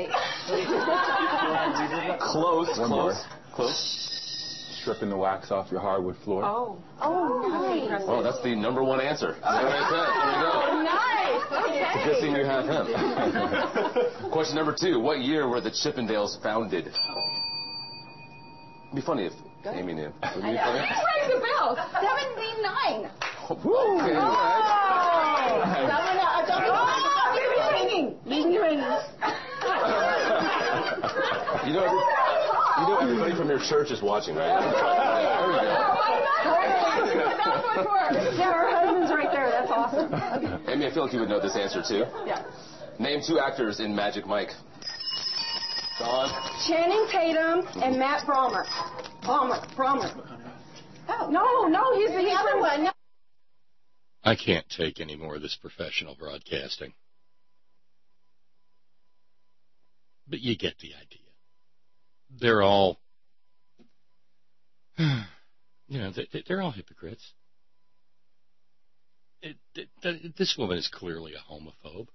Close. One close. more. Close. Stripping the wax off your hardwood floor. Oh. Oh, nice. Well, that's the number one answer. There you Nice. go. It's a good thing you have him. Question number two. What year were the Chippendales founded? It'd be funny if Amy knew. Would it be funny? Ring the bell. seventy-nine. Okay, all right. You know, every, you know everybody from your church is watching, right? There we go. Yeah, her husband's right there. That's awesome. Okay. Amy, I feel like you would know this answer, too. Yeah. Name two actors in Magic Mike. Dawn. Channing Tatum and Matt Brommer. Brommer. Brommer. Oh, no, no, he's the other one. No. I can't take any more of this professional broadcasting. But you get the idea. They're all, you know, they, they're all hypocrites. It, it, this woman is clearly a homophobe.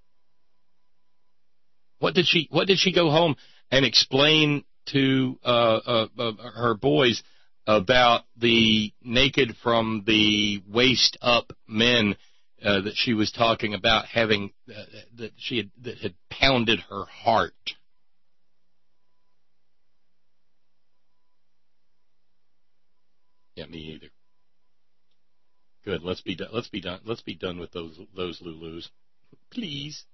What did she? What did she go home and explain to uh, uh, uh, her boys about the naked from the waist up men uh, that she was talking about having uh, that she had that had pounded her heart? Yeah, me either. Good. Let's be done. Let's be done. Let's be done with those those Lulus, please,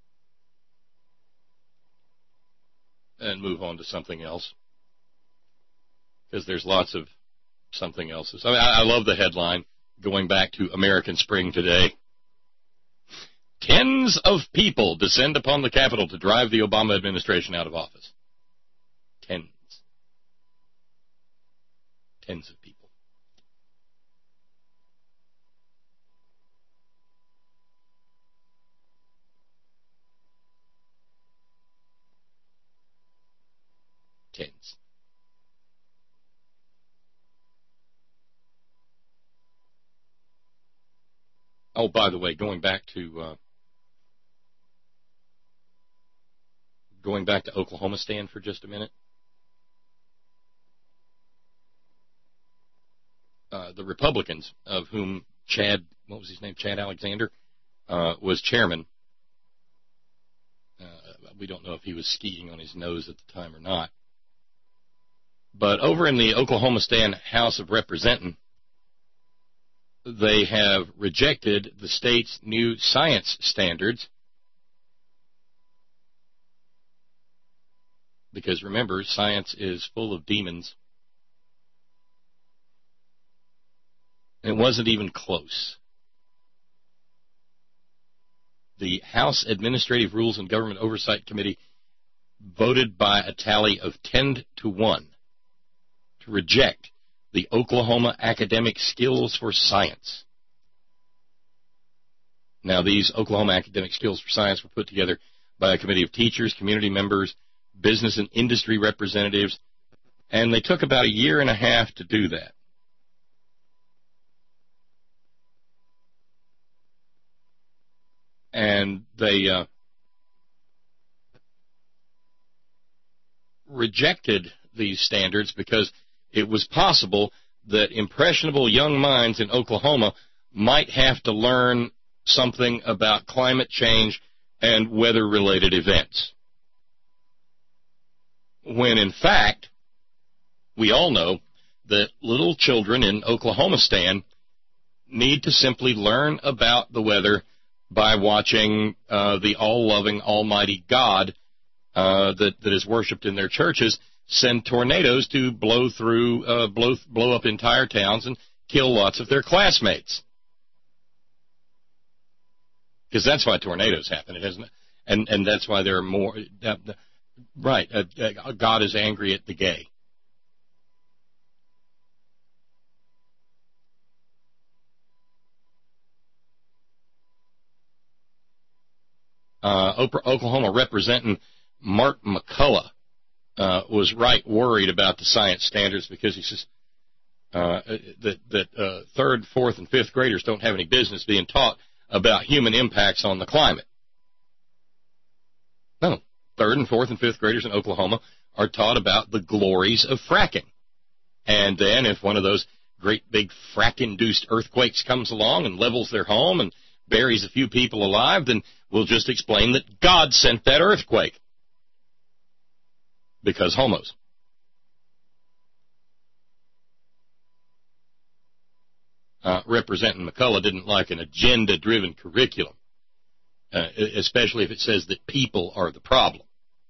and move on to something else. Because there's lots of something else's. I mean, I, I love the headline going back to American Spring today. Tens of people descend upon the Capitol to drive the Obama administration out of office. Tens. Tens of people. Tens. Oh, by the way, going back to uh, going back to Oklahoma stand for just a minute. Uh, the Republicans, of whom Chad, what was his name, Chad Alexander, uh, was chairman. Uh, we don't know if he was skiing on his nose at the time or not. But over in the Oklahoma stand House of Representatives, they have rejected the state's new science standards Because remember, science is full of demons. It wasn't even close. The House Administrative Rules and Government Oversight Committee voted by a tally of ten to one to reject the Oklahoma Academic Skills for Science. Now, these Oklahoma Academic Skills for Science were put together by a committee of teachers, community members, business and industry representatives, and they took about a year and a half to do that. And they uh, rejected these standards because it was possible that impressionable young minds in Oklahoma might have to learn something about climate change and weather-related events. When, in fact, we all know that little children in Oklahomistan need to simply learn about the weather by watching uh, the all-loving, almighty God uh, that, that is worshipped in their churches send tornadoes to blow through, uh, blow, blow up entire towns and kill lots of their classmates. Because that's why tornadoes happen. It hasn't, and and that's why there are more. Uh, right, uh, uh, God is angry at the gay. Uh, Oklahoma Representative Mark McCullough uh, was right worried about the science standards because he says uh, that that uh, third, fourth, and fifth graders don't have any business being taught about human impacts on the climate. No, third and fourth and fifth graders in Oklahoma are taught about the glories of fracking. And then if one of those great big frack-induced earthquakes comes along and levels their home and buries a few people alive, then we'll just explain that God sent that earthquake. Because homos. Uh, Representative McCullough didn't like an agenda-driven curriculum, uh, especially if it says that people are the problem.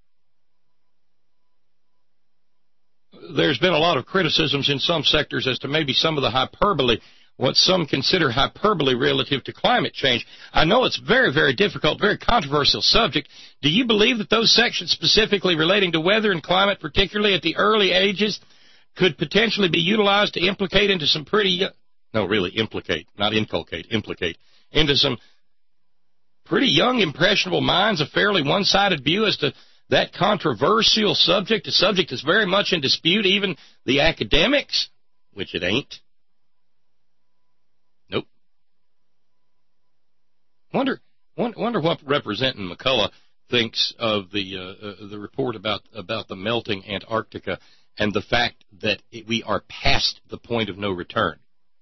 There's been a lot of criticisms in some sectors as to maybe some of the hyperbole, what some consider hyperbole relative to climate change. I know it's very, very difficult, very controversial subject. Do you believe that those sections specifically relating to weather and climate, particularly at the early ages, could potentially be utilized to implicate into some pretty... No, really, implicate, not inculcate, implicate, into some pretty young, impressionable minds, a fairly one-sided view as to that controversial subject, a subject that's very much in dispute, even the academics, which it ain't. Nope. Wonder, wonder what Representative McCullough thinks of the uh, uh, the report about about the melting Antarctica and the fact that it, we are past the point of no return.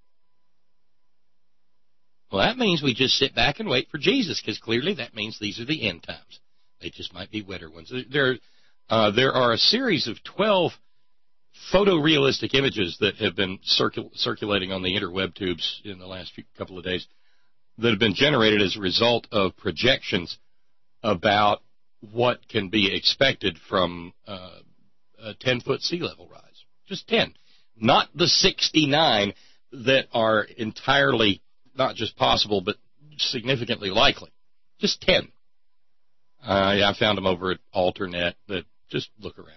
Well, that means we just sit back and wait for Jesus, because clearly that means these are the end times. They just might be wetter ones. There, uh, there are a series of twelve photorealistic images that have been circul- circulating on the interweb tubes in the last few, couple of days that have been generated as a result of projections about what can be expected from uh, a ten-foot sea level rise. Just ten. Not the sixty-nine that are entirely not just possible, but significantly likely. Just ten. Uh, yeah, I found them over at Alternet. That just look around.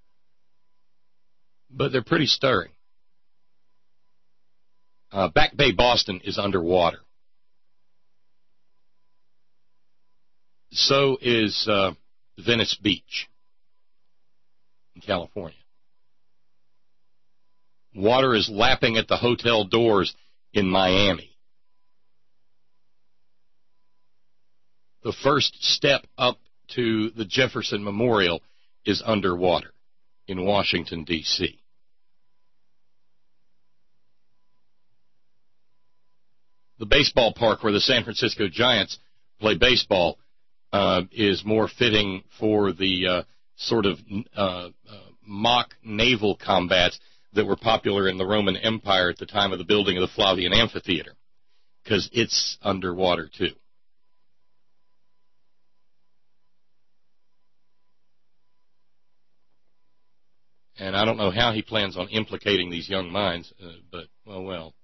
But they're pretty stirring. Uh, Back Bay, Boston is underwater. So is uh, Venice Beach in California. Water is lapping at the hotel doors in Miami. The first step up to the Jefferson Memorial is underwater in Washington, D C The baseball park where the San Francisco Giants play baseball uh, is more fitting for the uh, sort of uh, uh, mock naval combats that were popular in the Roman Empire at the time of the building of the Flavian Amphitheater, because it's underwater too. And I don't know how he plans on implicating these young minds, uh, but, well, well.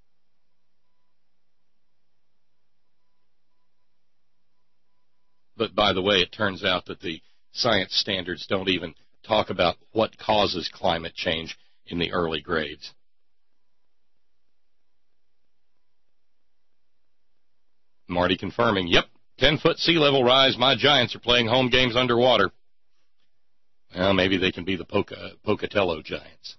But by the way, it turns out that the science standards don't even talk about what causes climate change in the early grades. Marty confirming, yep, ten-foot sea level rise, my Giants are playing home games underwater. Well, maybe they can be the Poca, Pocatello Giants.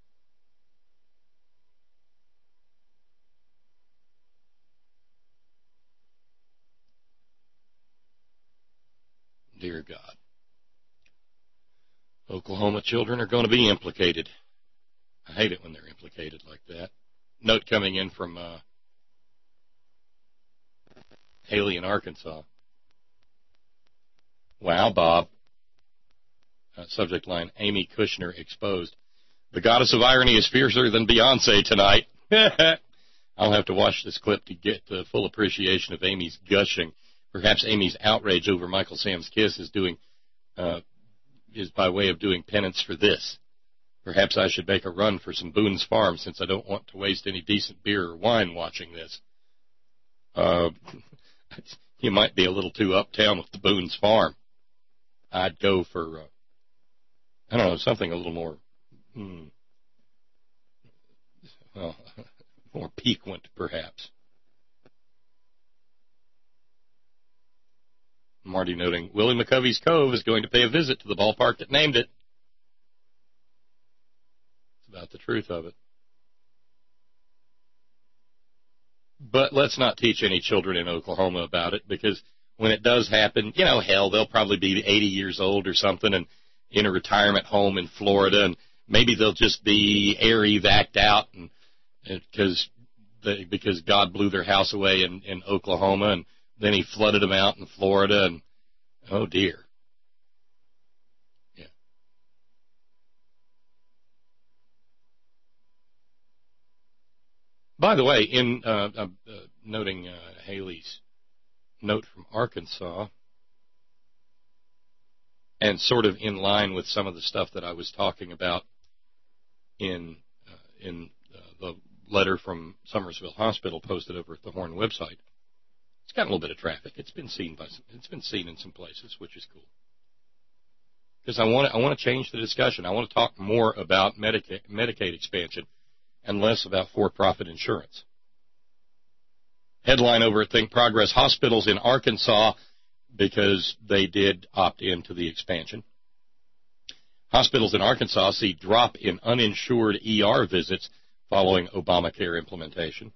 Dear God. Oklahoma children are going to be implicated. I hate it when they're implicated like that. Note coming in from uh, Haley in Arkansas. Wow, Bob. Uh, subject line, Amy Kushner exposed. The goddess of irony is fiercer than Beyonce tonight. I'll have to watch this clip to get the full appreciation of Amy's gushing. Perhaps Amy's outrage over Michael Sam's kiss is doing uh, is by way of doing penance for this. Perhaps I should make a run for some Boone's Farm since I don't want to waste any decent beer or wine watching this. Uh, you might be a little too uptown with the Boone's Farm. I'd go for, uh, I don't know, something a little more, hmm, well, more piquant, perhaps. Marty noting, Willie McCovey's Cove is going to pay a visit to the ballpark that named it. It's about the truth of it. But let's not teach any children in Oklahoma about it, because when it does happen, you know, hell, they'll probably be eighty years old or something and in a retirement home in Florida, and maybe they'll just be airy, vacked out, and because they, because God blew their house away in, in Oklahoma, and then he flooded them out in Florida, and oh dear. Yeah. By the way, in uh, uh, uh, noting uh, Haley's note from Arkansas, and sort of in line with some of the stuff that I was talking about in uh, in uh, the letter from Summersville Hospital posted over at the Horn website. It's got a little bit of traffic. It's been seen by some, it's been seen in some places, which is cool. Because I want to, I want to change the discussion. I want to talk more about Medicaid, Medicaid expansion and less about for-profit insurance. Headline over at Think Progress: hospitals in Arkansas, because they did opt into the expansion. Hospitals in Arkansas see drop in uninsured E R visits following Obamacare implementation.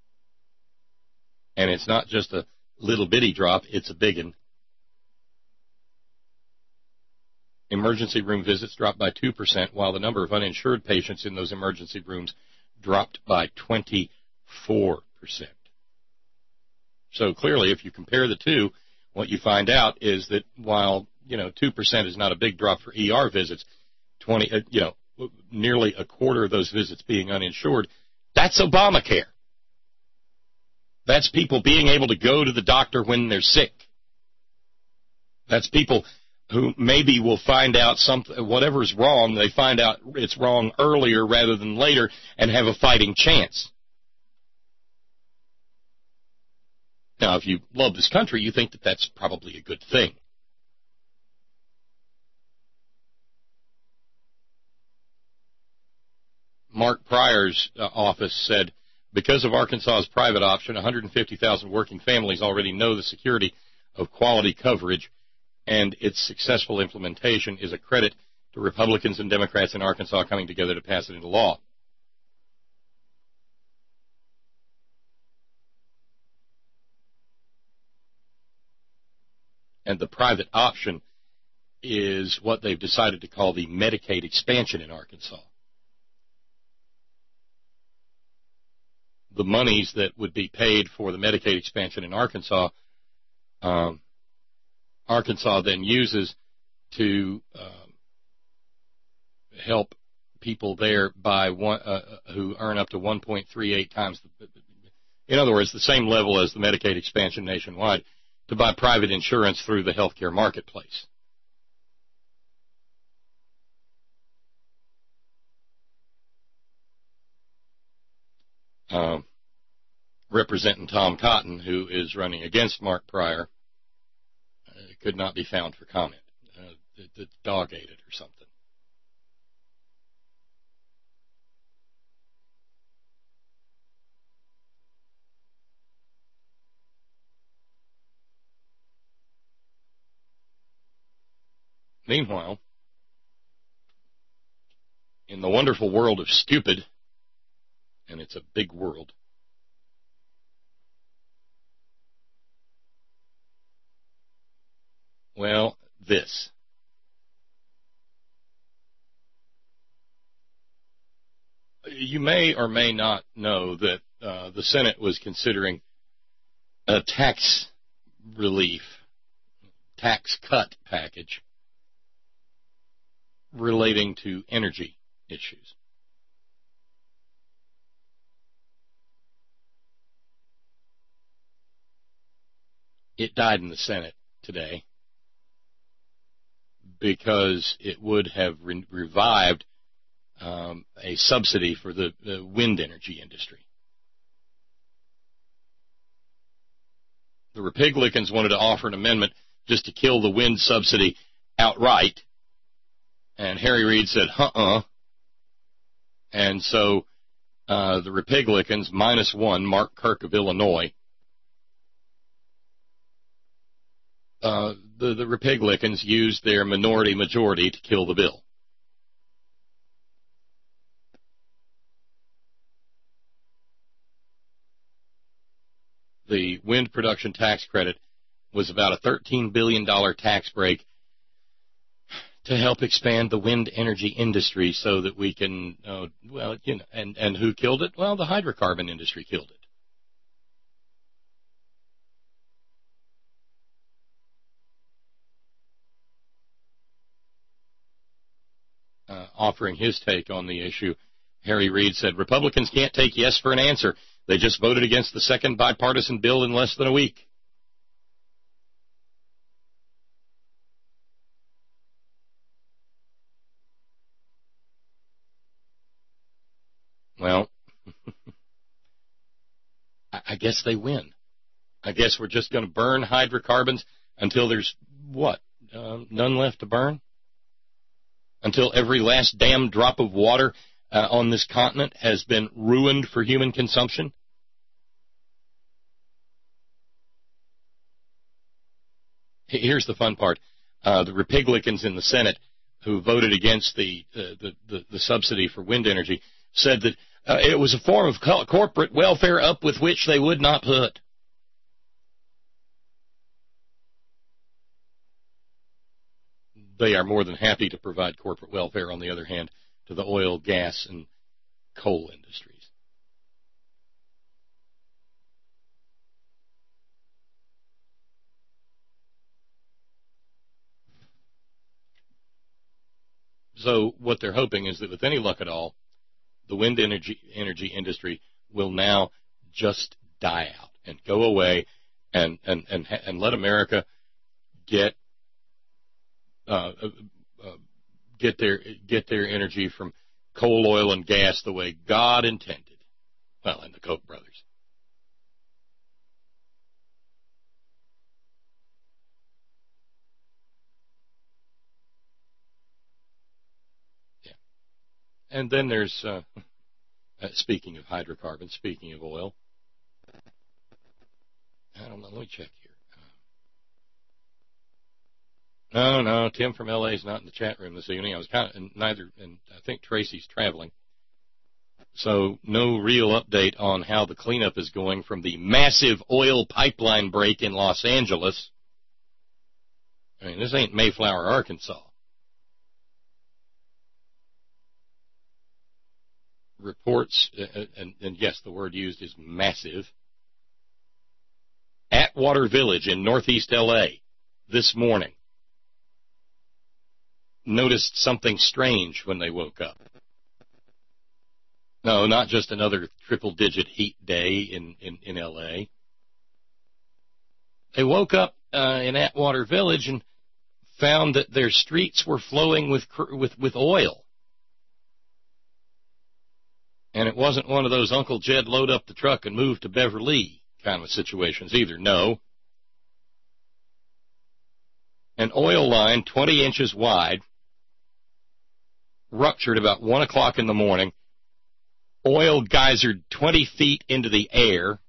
And it's not just a little bitty drop, it's a big one. Emergency room visits dropped by two percent, while the number of uninsured patients in those emergency rooms dropped by twenty-four percent. So clearly, if you compare the two, what you find out is that while, you know, two percent is not a big drop for E R visits, twenty, uh, you know, nearly a quarter of those visits being uninsured, that's Obamacare. That's people being able to go to the doctor when they're sick. That's people who maybe will find out something, whatever's wrong, they find out it's wrong earlier rather than later and have a fighting chance. Now, if you love this country, you think that that's probably a good thing. Mark Pryor's uh, office said, because of Arkansas's private option, one hundred fifty thousand working families already know the security of quality coverage, and its successful implementation is a credit to Republicans and Democrats in Arkansas coming together to pass it into law. And the private option is what they've decided to call the Medicaid expansion in Arkansas. The monies that would be paid for the Medicaid expansion in Arkansas, um, Arkansas then uses to um, help people there by one, uh, who earn up to one point three eight times, the, in other words, the same level as the Medicaid expansion nationwide, to buy private insurance through the healthcare marketplace. uh, representing Tom Cotton, who is running against Mark Pryor, uh, could not be found for comment. Uh, the, the dog ate it or something. Meanwhile, in the wonderful world of stupid, and it's a big world, well, this. You may or may not know that uh, the Senate was considering a tax relief, tax cut package relating to energy issues. It died in the Senate today because it would have re- revived um, a subsidy for the, the wind energy industry. The Republicans wanted to offer an amendment just to kill the wind subsidy outright, and Harry Reid said, uh-uh. And so uh, the Republicans, minus one, Mark Kirk of Illinois, uh, the, the Republicans used their minority majority to kill the bill. The wind production tax credit was about a thirteen billion dollars tax break to help expand the wind energy industry so that we can, uh, well, you know, and, and who killed it? Well, the hydrocarbon industry killed it. Uh, offering his take on the issue, Harry Reid said, Republicans can't take yes for an answer. They just voted against the second bipartisan bill in less than a week. Well, I guess they win. I guess we're just going to burn hydrocarbons until there's, what, uh, none left to burn? Until every last damn drop of water uh, on this continent has been ruined for human consumption? Here's the fun part. Uh, the Republicans in the Senate who voted against the, uh, the, the, the subsidy for wind energy said that uh, it was a form of co- corporate welfare up with which they would not put. They are more than happy to provide corporate welfare, on the other hand, to the oil, gas, and coal industries. So what they're hoping is that with any luck at all, the wind energy energy industry will now just die out and go away, and and and, and let America get uh, uh, get their get their energy from coal, oil, and gas the way God intended. Well, and the Koch brothers. And then there's, uh, uh, speaking of hydrocarbons, speaking of oil, I don't know, let me check here. No, no, Tim from L A is not in the chat room this evening. I was kind of, and neither, and I think Tracy's traveling. So no real update on how the cleanup is going from the massive oil pipeline break in Los Angeles. I mean, this ain't Mayflower, Arkansas. Reports, uh, and, and yes, the word used is massive, Atwater Village in northeast L A this morning noticed something strange when they woke up. No, not just another triple-digit heat day in, in, in L A. They woke up uh, in Atwater Village and found that their streets were flowing with with, with oil. And it wasn't one of those Uncle Jed load up the truck and move to Beverly kind of situations either. No. An oil line twenty inches wide ruptured about one o'clock in the morning. Oil geysered twenty feet into the air.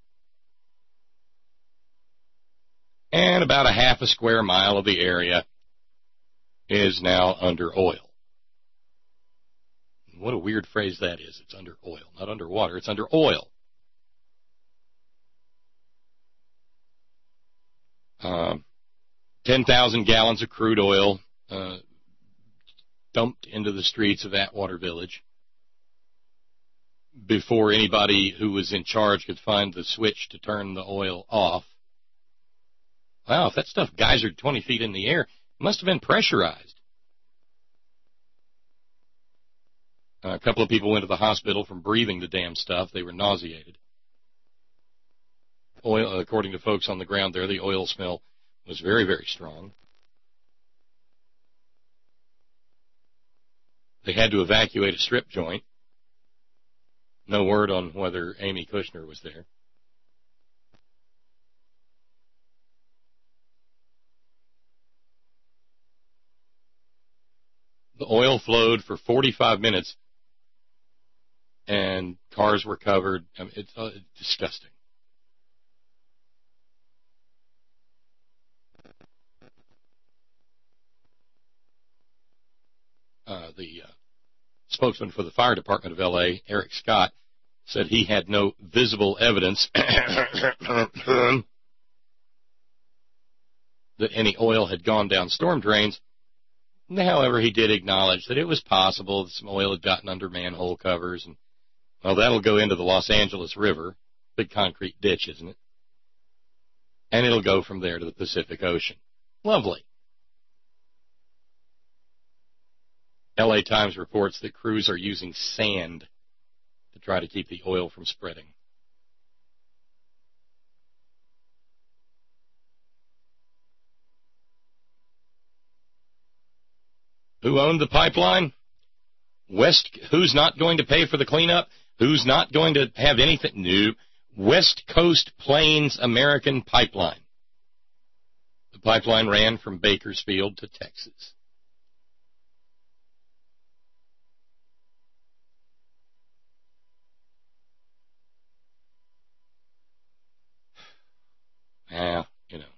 And about a half a square mile of the area is now under oil. What a weird phrase that is. It's under oil. Not underwater. It's under oil. Um, ten thousand gallons of crude oil uh, dumped into the streets of Atwater Village before anybody who was in charge could find the switch to turn the oil off. Wow, if that stuff geysered twenty feet in the air, it must have been pressurized. Uh, a couple of people went to the hospital from breathing the damn stuff. They were nauseated. Oil, according to folks on the ground there, the oil smell was very, very strong. They had to evacuate a strip joint. No word on whether Amy Kushner was there. The oil flowed for forty-five minutes, and cars were covered. I mean, it's uh, disgusting. Uh, the uh, spokesman for the fire department of L A, Eric Scott, said he had no visible evidence that any oil had gone down storm drains. However, he did acknowledge that it was possible that some oil had gotten under manhole covers, and, well, that'll go into the Los Angeles River, big concrete ditch, isn't it? And it'll go from there to the Pacific Ocean. Lovely. L A Times reports that crews are using sand to try to keep the oil from spreading. Who owned the pipeline? West. Who's not going to pay for the cleanup? Who's not going to have anything? No. West Coast Plains American Pipeline. The pipeline ran from Bakersfield to Texas. Ah, you know,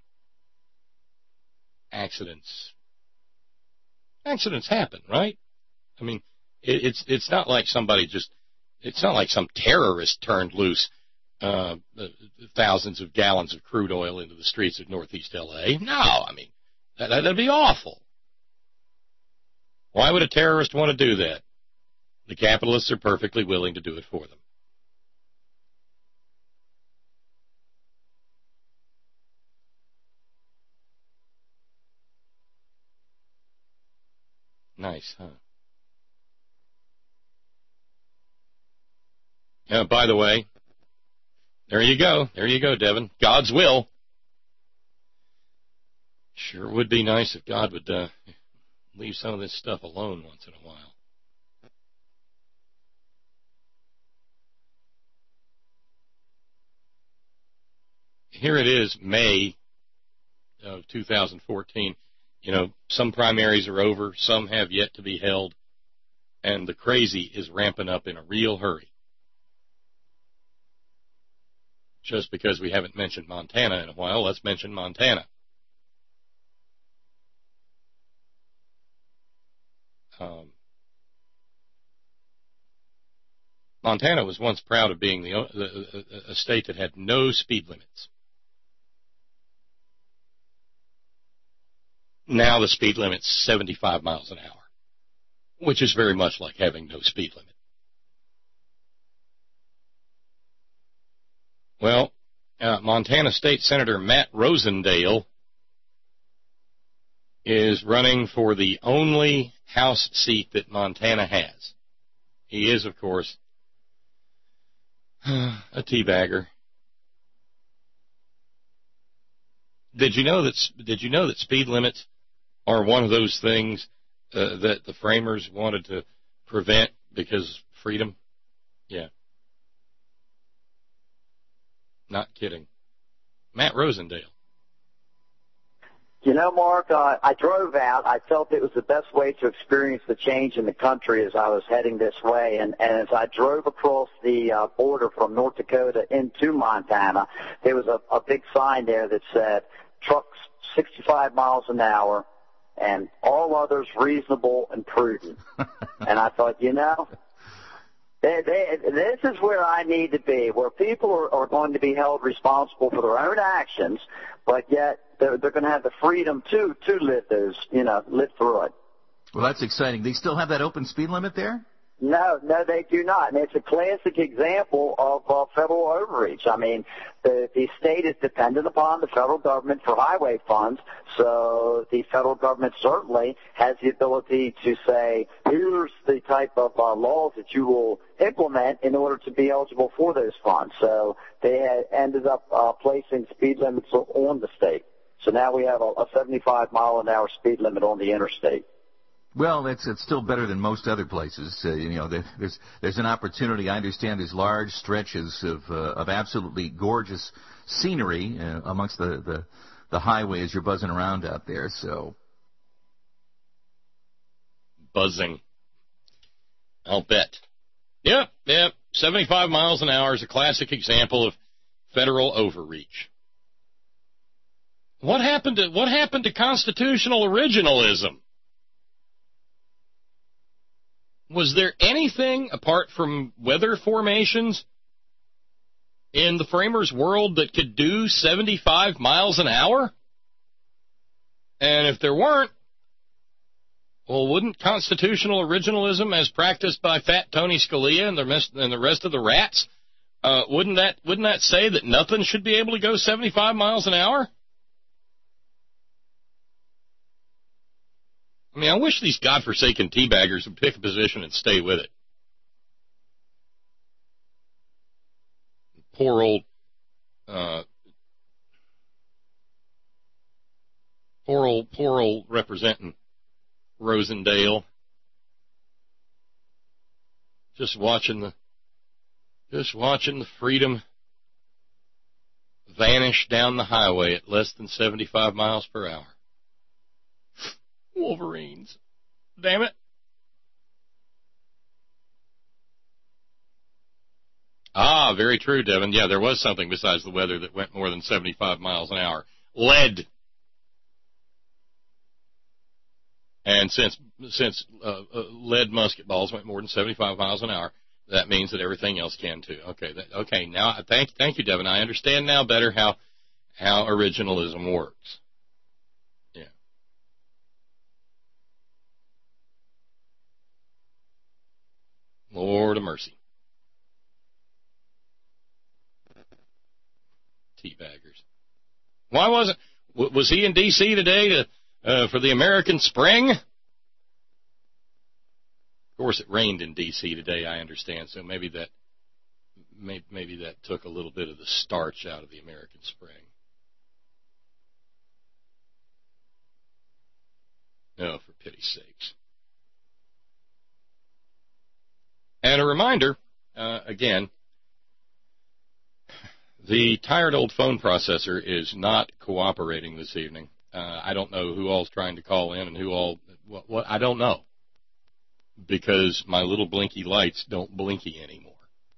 accidents. Accidents happen, right? I mean, it, it's it's not like somebody just, it's not like some terrorist turned loose uh, thousands of gallons of crude oil into the streets of Northeast L A. No, I mean, that, that'd be awful. Why would a terrorist want to do that? The capitalists are perfectly willing to do it for them. Nice, huh? Yeah, by the way, there you go. There you go, Devin. God's will. Sure would be nice if God would uh, leave some of this stuff alone once in a while. Here it is, May of two thousand fourteen. You know, some primaries are over, some have yet to be held, and the crazy is ramping up in a real hurry. Just because we haven't mentioned Montana in a while, let's mention Montana. Um, Montana was once proud of being the, the, a state that had no speed limits. Now the speed limit's seventy-five miles an hour, which is very much like having no speed limit. Well, uh, Montana State Senator Matt Rosendale is running for the only House seat that Montana has. He is, of course, a teabagger. Did you know that? Did you know that speed limits are one of those things uh, that the framers wanted to prevent because freedom? Yeah, Not kidding. Matt Rosendale. You know, Mark, uh, I drove out. I felt it was the best way to experience the change in the country as I was heading this way. And, and as I drove across the uh, border from North Dakota into Montana, there was a, a big sign there that said, trucks sixty-five miles an hour and all others reasonable and prudent. And I thought, you know, They, they, this is where I need to be, where people are, are going to be held responsible for their own actions, but yet they're, they're going to have the freedom to to live those, you know, live through it. Well, that's exciting. They still have that open speed limit there? No, no, they do not. And it's a classic example of uh, federal overreach. I mean, the, the state is dependent upon the federal government for highway funds, so the federal government certainly has the ability to say, here's the type of uh, laws that you will implement in order to be eligible for those funds. So they had ended up uh, placing speed limits on the state. So now we have a, a seventy-five mile an hour speed limit on the interstate. Well, it's it's still better than most other places. Uh, you know, there, there's there's an opportunity. I understand there's large stretches of uh, of absolutely gorgeous scenery uh, amongst the, the the highway as you're buzzing around out there. So buzzing, I'll bet. Yep, yep. seventy-five miles an hour is a classic example of federal overreach. What happened to what happened to constitutional originalism? Was there anything apart from weather formations in the framers' world that could do seventy-five miles an hour? And if there weren't, well, wouldn't constitutional originalism, as practiced by Fat Tony Scalia and the rest, and the rest of the rats, uh, wouldn't that wouldn't that say that nothing should be able to go seventy-five miles an hour? I mean, I wish these godforsaken teabaggers would pick a position and stay with it. Poor old, uh, poor old, poor old representing Rosendale. Just watching the, just watching the freedom vanish down the highway at less than seventy-five miles per hour. Wolverines. Damn it. Ah, very true, Devin. Yeah, there was something besides the weather that went more than seventy-five miles an hour. Lead. And since since uh, uh, lead musket balls went more than seventy-five miles an hour, that means that everything else can too. Okay, that, okay. Now, thank thank you, Devin. I understand now better how how originalism works. Lord of mercy. Teabaggers. Why wasn't, was he in D C today to, uh, for the American Spring? Of course, it rained in D C today, I understand, so maybe that, maybe, maybe that took a little bit of the starch out of the American Spring. Oh, for pity's sakes. And a reminder, uh, again, the tired old phone processor is not cooperating this evening. Uh, I don't know who all's trying to call in and who all, what, what, I don't know, because my little blinky lights don't blinky anymore.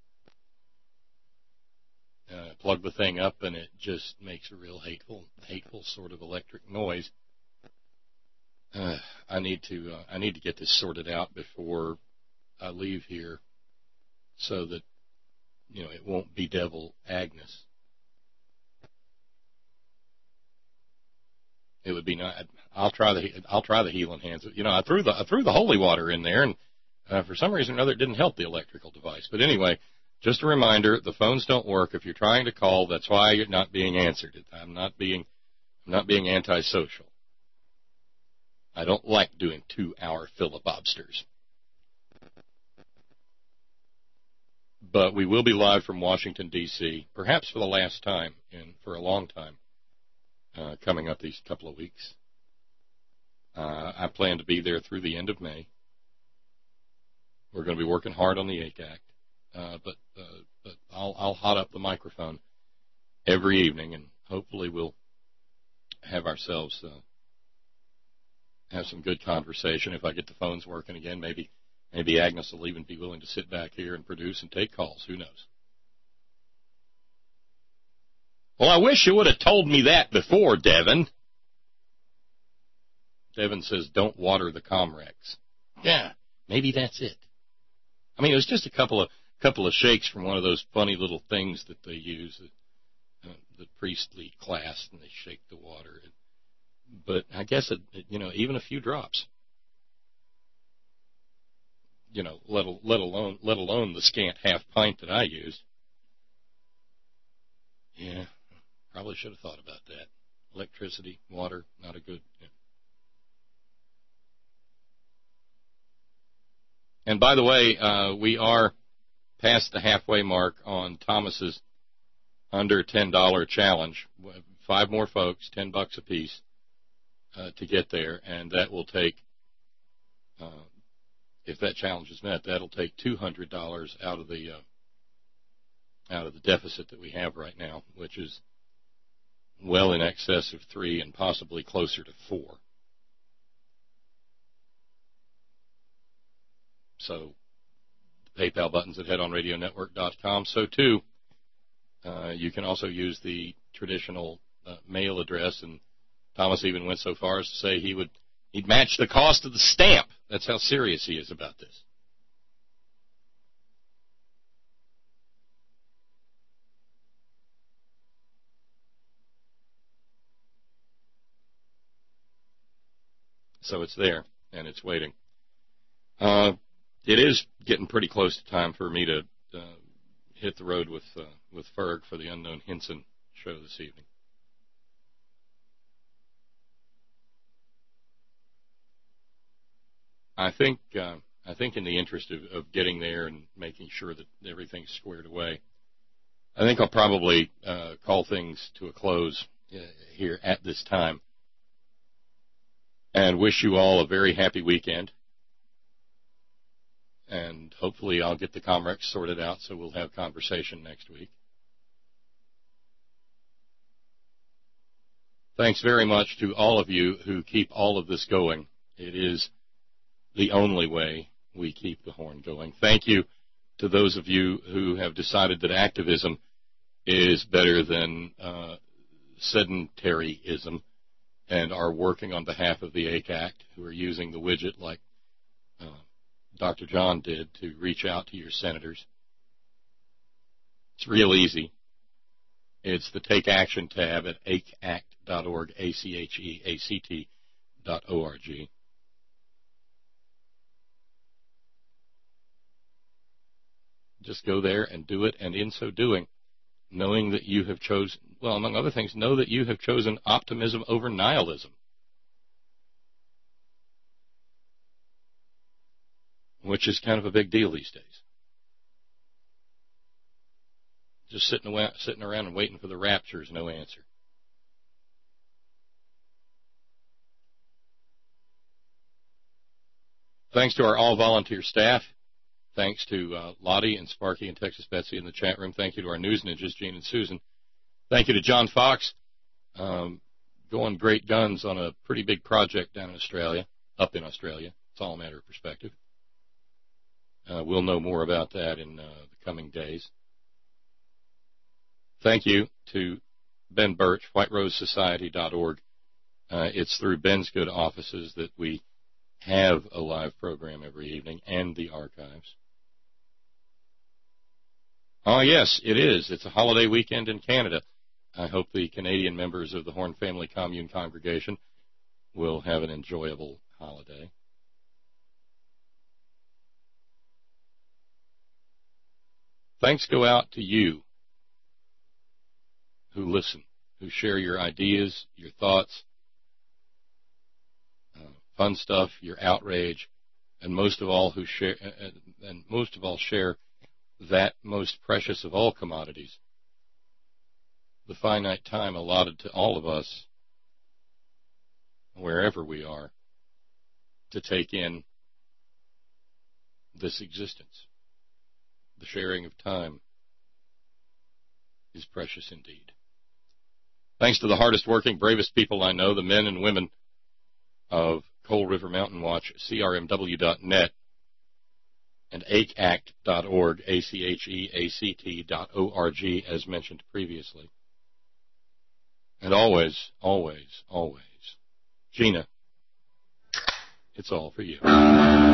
Uh, plug the thing up and it just makes a real hateful, hateful sort of electric noise. Uh, I need to, uh, I need to get this sorted out before I leave here, so that, you know, it won't bedevil Agnes. It would be nice. I'll try the I'll try the healing hands. You know, I threw the I threw the holy water in there, and uh, for some reason or another, it didn't help the electrical device. But anyway, just a reminder: the phones don't work if you're trying to call. That's why you're not being answered. I'm not being I'm not being antisocial. I don't like doing two-hour filibusters. But we will be live from Washington, D C, perhaps for the last time in for a long time, uh, coming up these couple of weeks. Uh, I plan to be there through the end of May. We're going to be working hard on the A C A C, uh, but uh, but I'll, I'll hot up the microphone every evening, and hopefully we'll have ourselves uh, have some good conversation. If I get the phones working again, maybe maybe Agnes will even be willing to sit back here and produce and take calls. Who knows? Well, I wish you would have told me that before, Devin. Devin says, don't water the Comrex. Yeah, maybe that's it. I mean, it was just a couple of couple of shakes from one of those funny little things that they use, uh, the priestly class, and they shake the water. But I guess, it, it, you know, even a few drops, you know, let, let alone let alone the scant half pint that I used. Yeah, probably should have thought about that. Electricity, water, not a good... Yeah. And by the way, uh, we are past the halfway mark on Thomas's under ten dollars challenge. Five more folks, ten bucks apiece, uh, to get there, and that will take, uh, if that challenge is met, that'll take two hundred dollars out of the uh, out of the deficit that we have right now, which is well in excess of three and possibly closer to four. So the PayPal button's at head on radio network dot com. So, too, uh, you can also use the traditional uh, mail address, and Thomas even went so far as to say he would he'd match the cost of the stamp. That's how serious he is about this. So it's there, and it's waiting. Uh, It is getting pretty close to time for me to uh, hit the road with uh, with Ferg for the Unknown Hinson show this evening. I think uh, I think in the interest of, of getting there and making sure that everything's squared away, I think I'll probably uh, call things to a close uh, here at this time and wish you all a very happy weekend. And hopefully I'll get the Comrex sorted out so we'll have conversation next week. Thanks very much to all of you who keep all of this going. It is the only way we keep the horn going. Thank you to those of you who have decided that activism is better than uh, sedentaryism and are working on behalf of the A C A C T, who are using the widget like uh, Doctor John did to reach out to your senators. It's real easy. It's the Take Action tab at A C A C T dot org, A C H E A C T dot O R G. Just go there and do it, and in so doing, knowing that you have chosen, well, among other things, know that you have chosen optimism over nihilism. Which is kind of a big deal these days. Just sitting around, sitting around and waiting for the rapture is no answer. Thanks to our all-volunteer staff. Thanks to uh, Lottie and Sparky and Texas Betsy in the chat room. Thank you to our news ninjas, Gene and Susan. Thank you to John Fox, um, going great guns on a pretty big project down in Australia, up in Australia. It's all a matter of perspective. Uh, we'll know more about that in uh, the coming days. Thank you to Ben Birch, white rose society dot org. Uh, it's through Ben's good offices that we have a live program every evening and the archives. Oh, yes, it is. It's a holiday weekend in Canada. I hope the Canadian members of the Horn Family Commune congregation will have an enjoyable holiday. Thanks go out to you who listen, who share your ideas, your thoughts, uh, fun stuff, your outrage, and most of all, who share, uh, and most of all, share that most precious of all commodities, the finite time allotted to all of us, wherever we are, to take in this existence. The sharing of time is precious indeed. Thanks to the hardest working, bravest people I know, the men and women of Coal River Mountain Watch, C R M W dot net, and A C A C T dot org, A C H E A C T dot O R G, as mentioned previously. And always, always, always, Gina, it's all for you.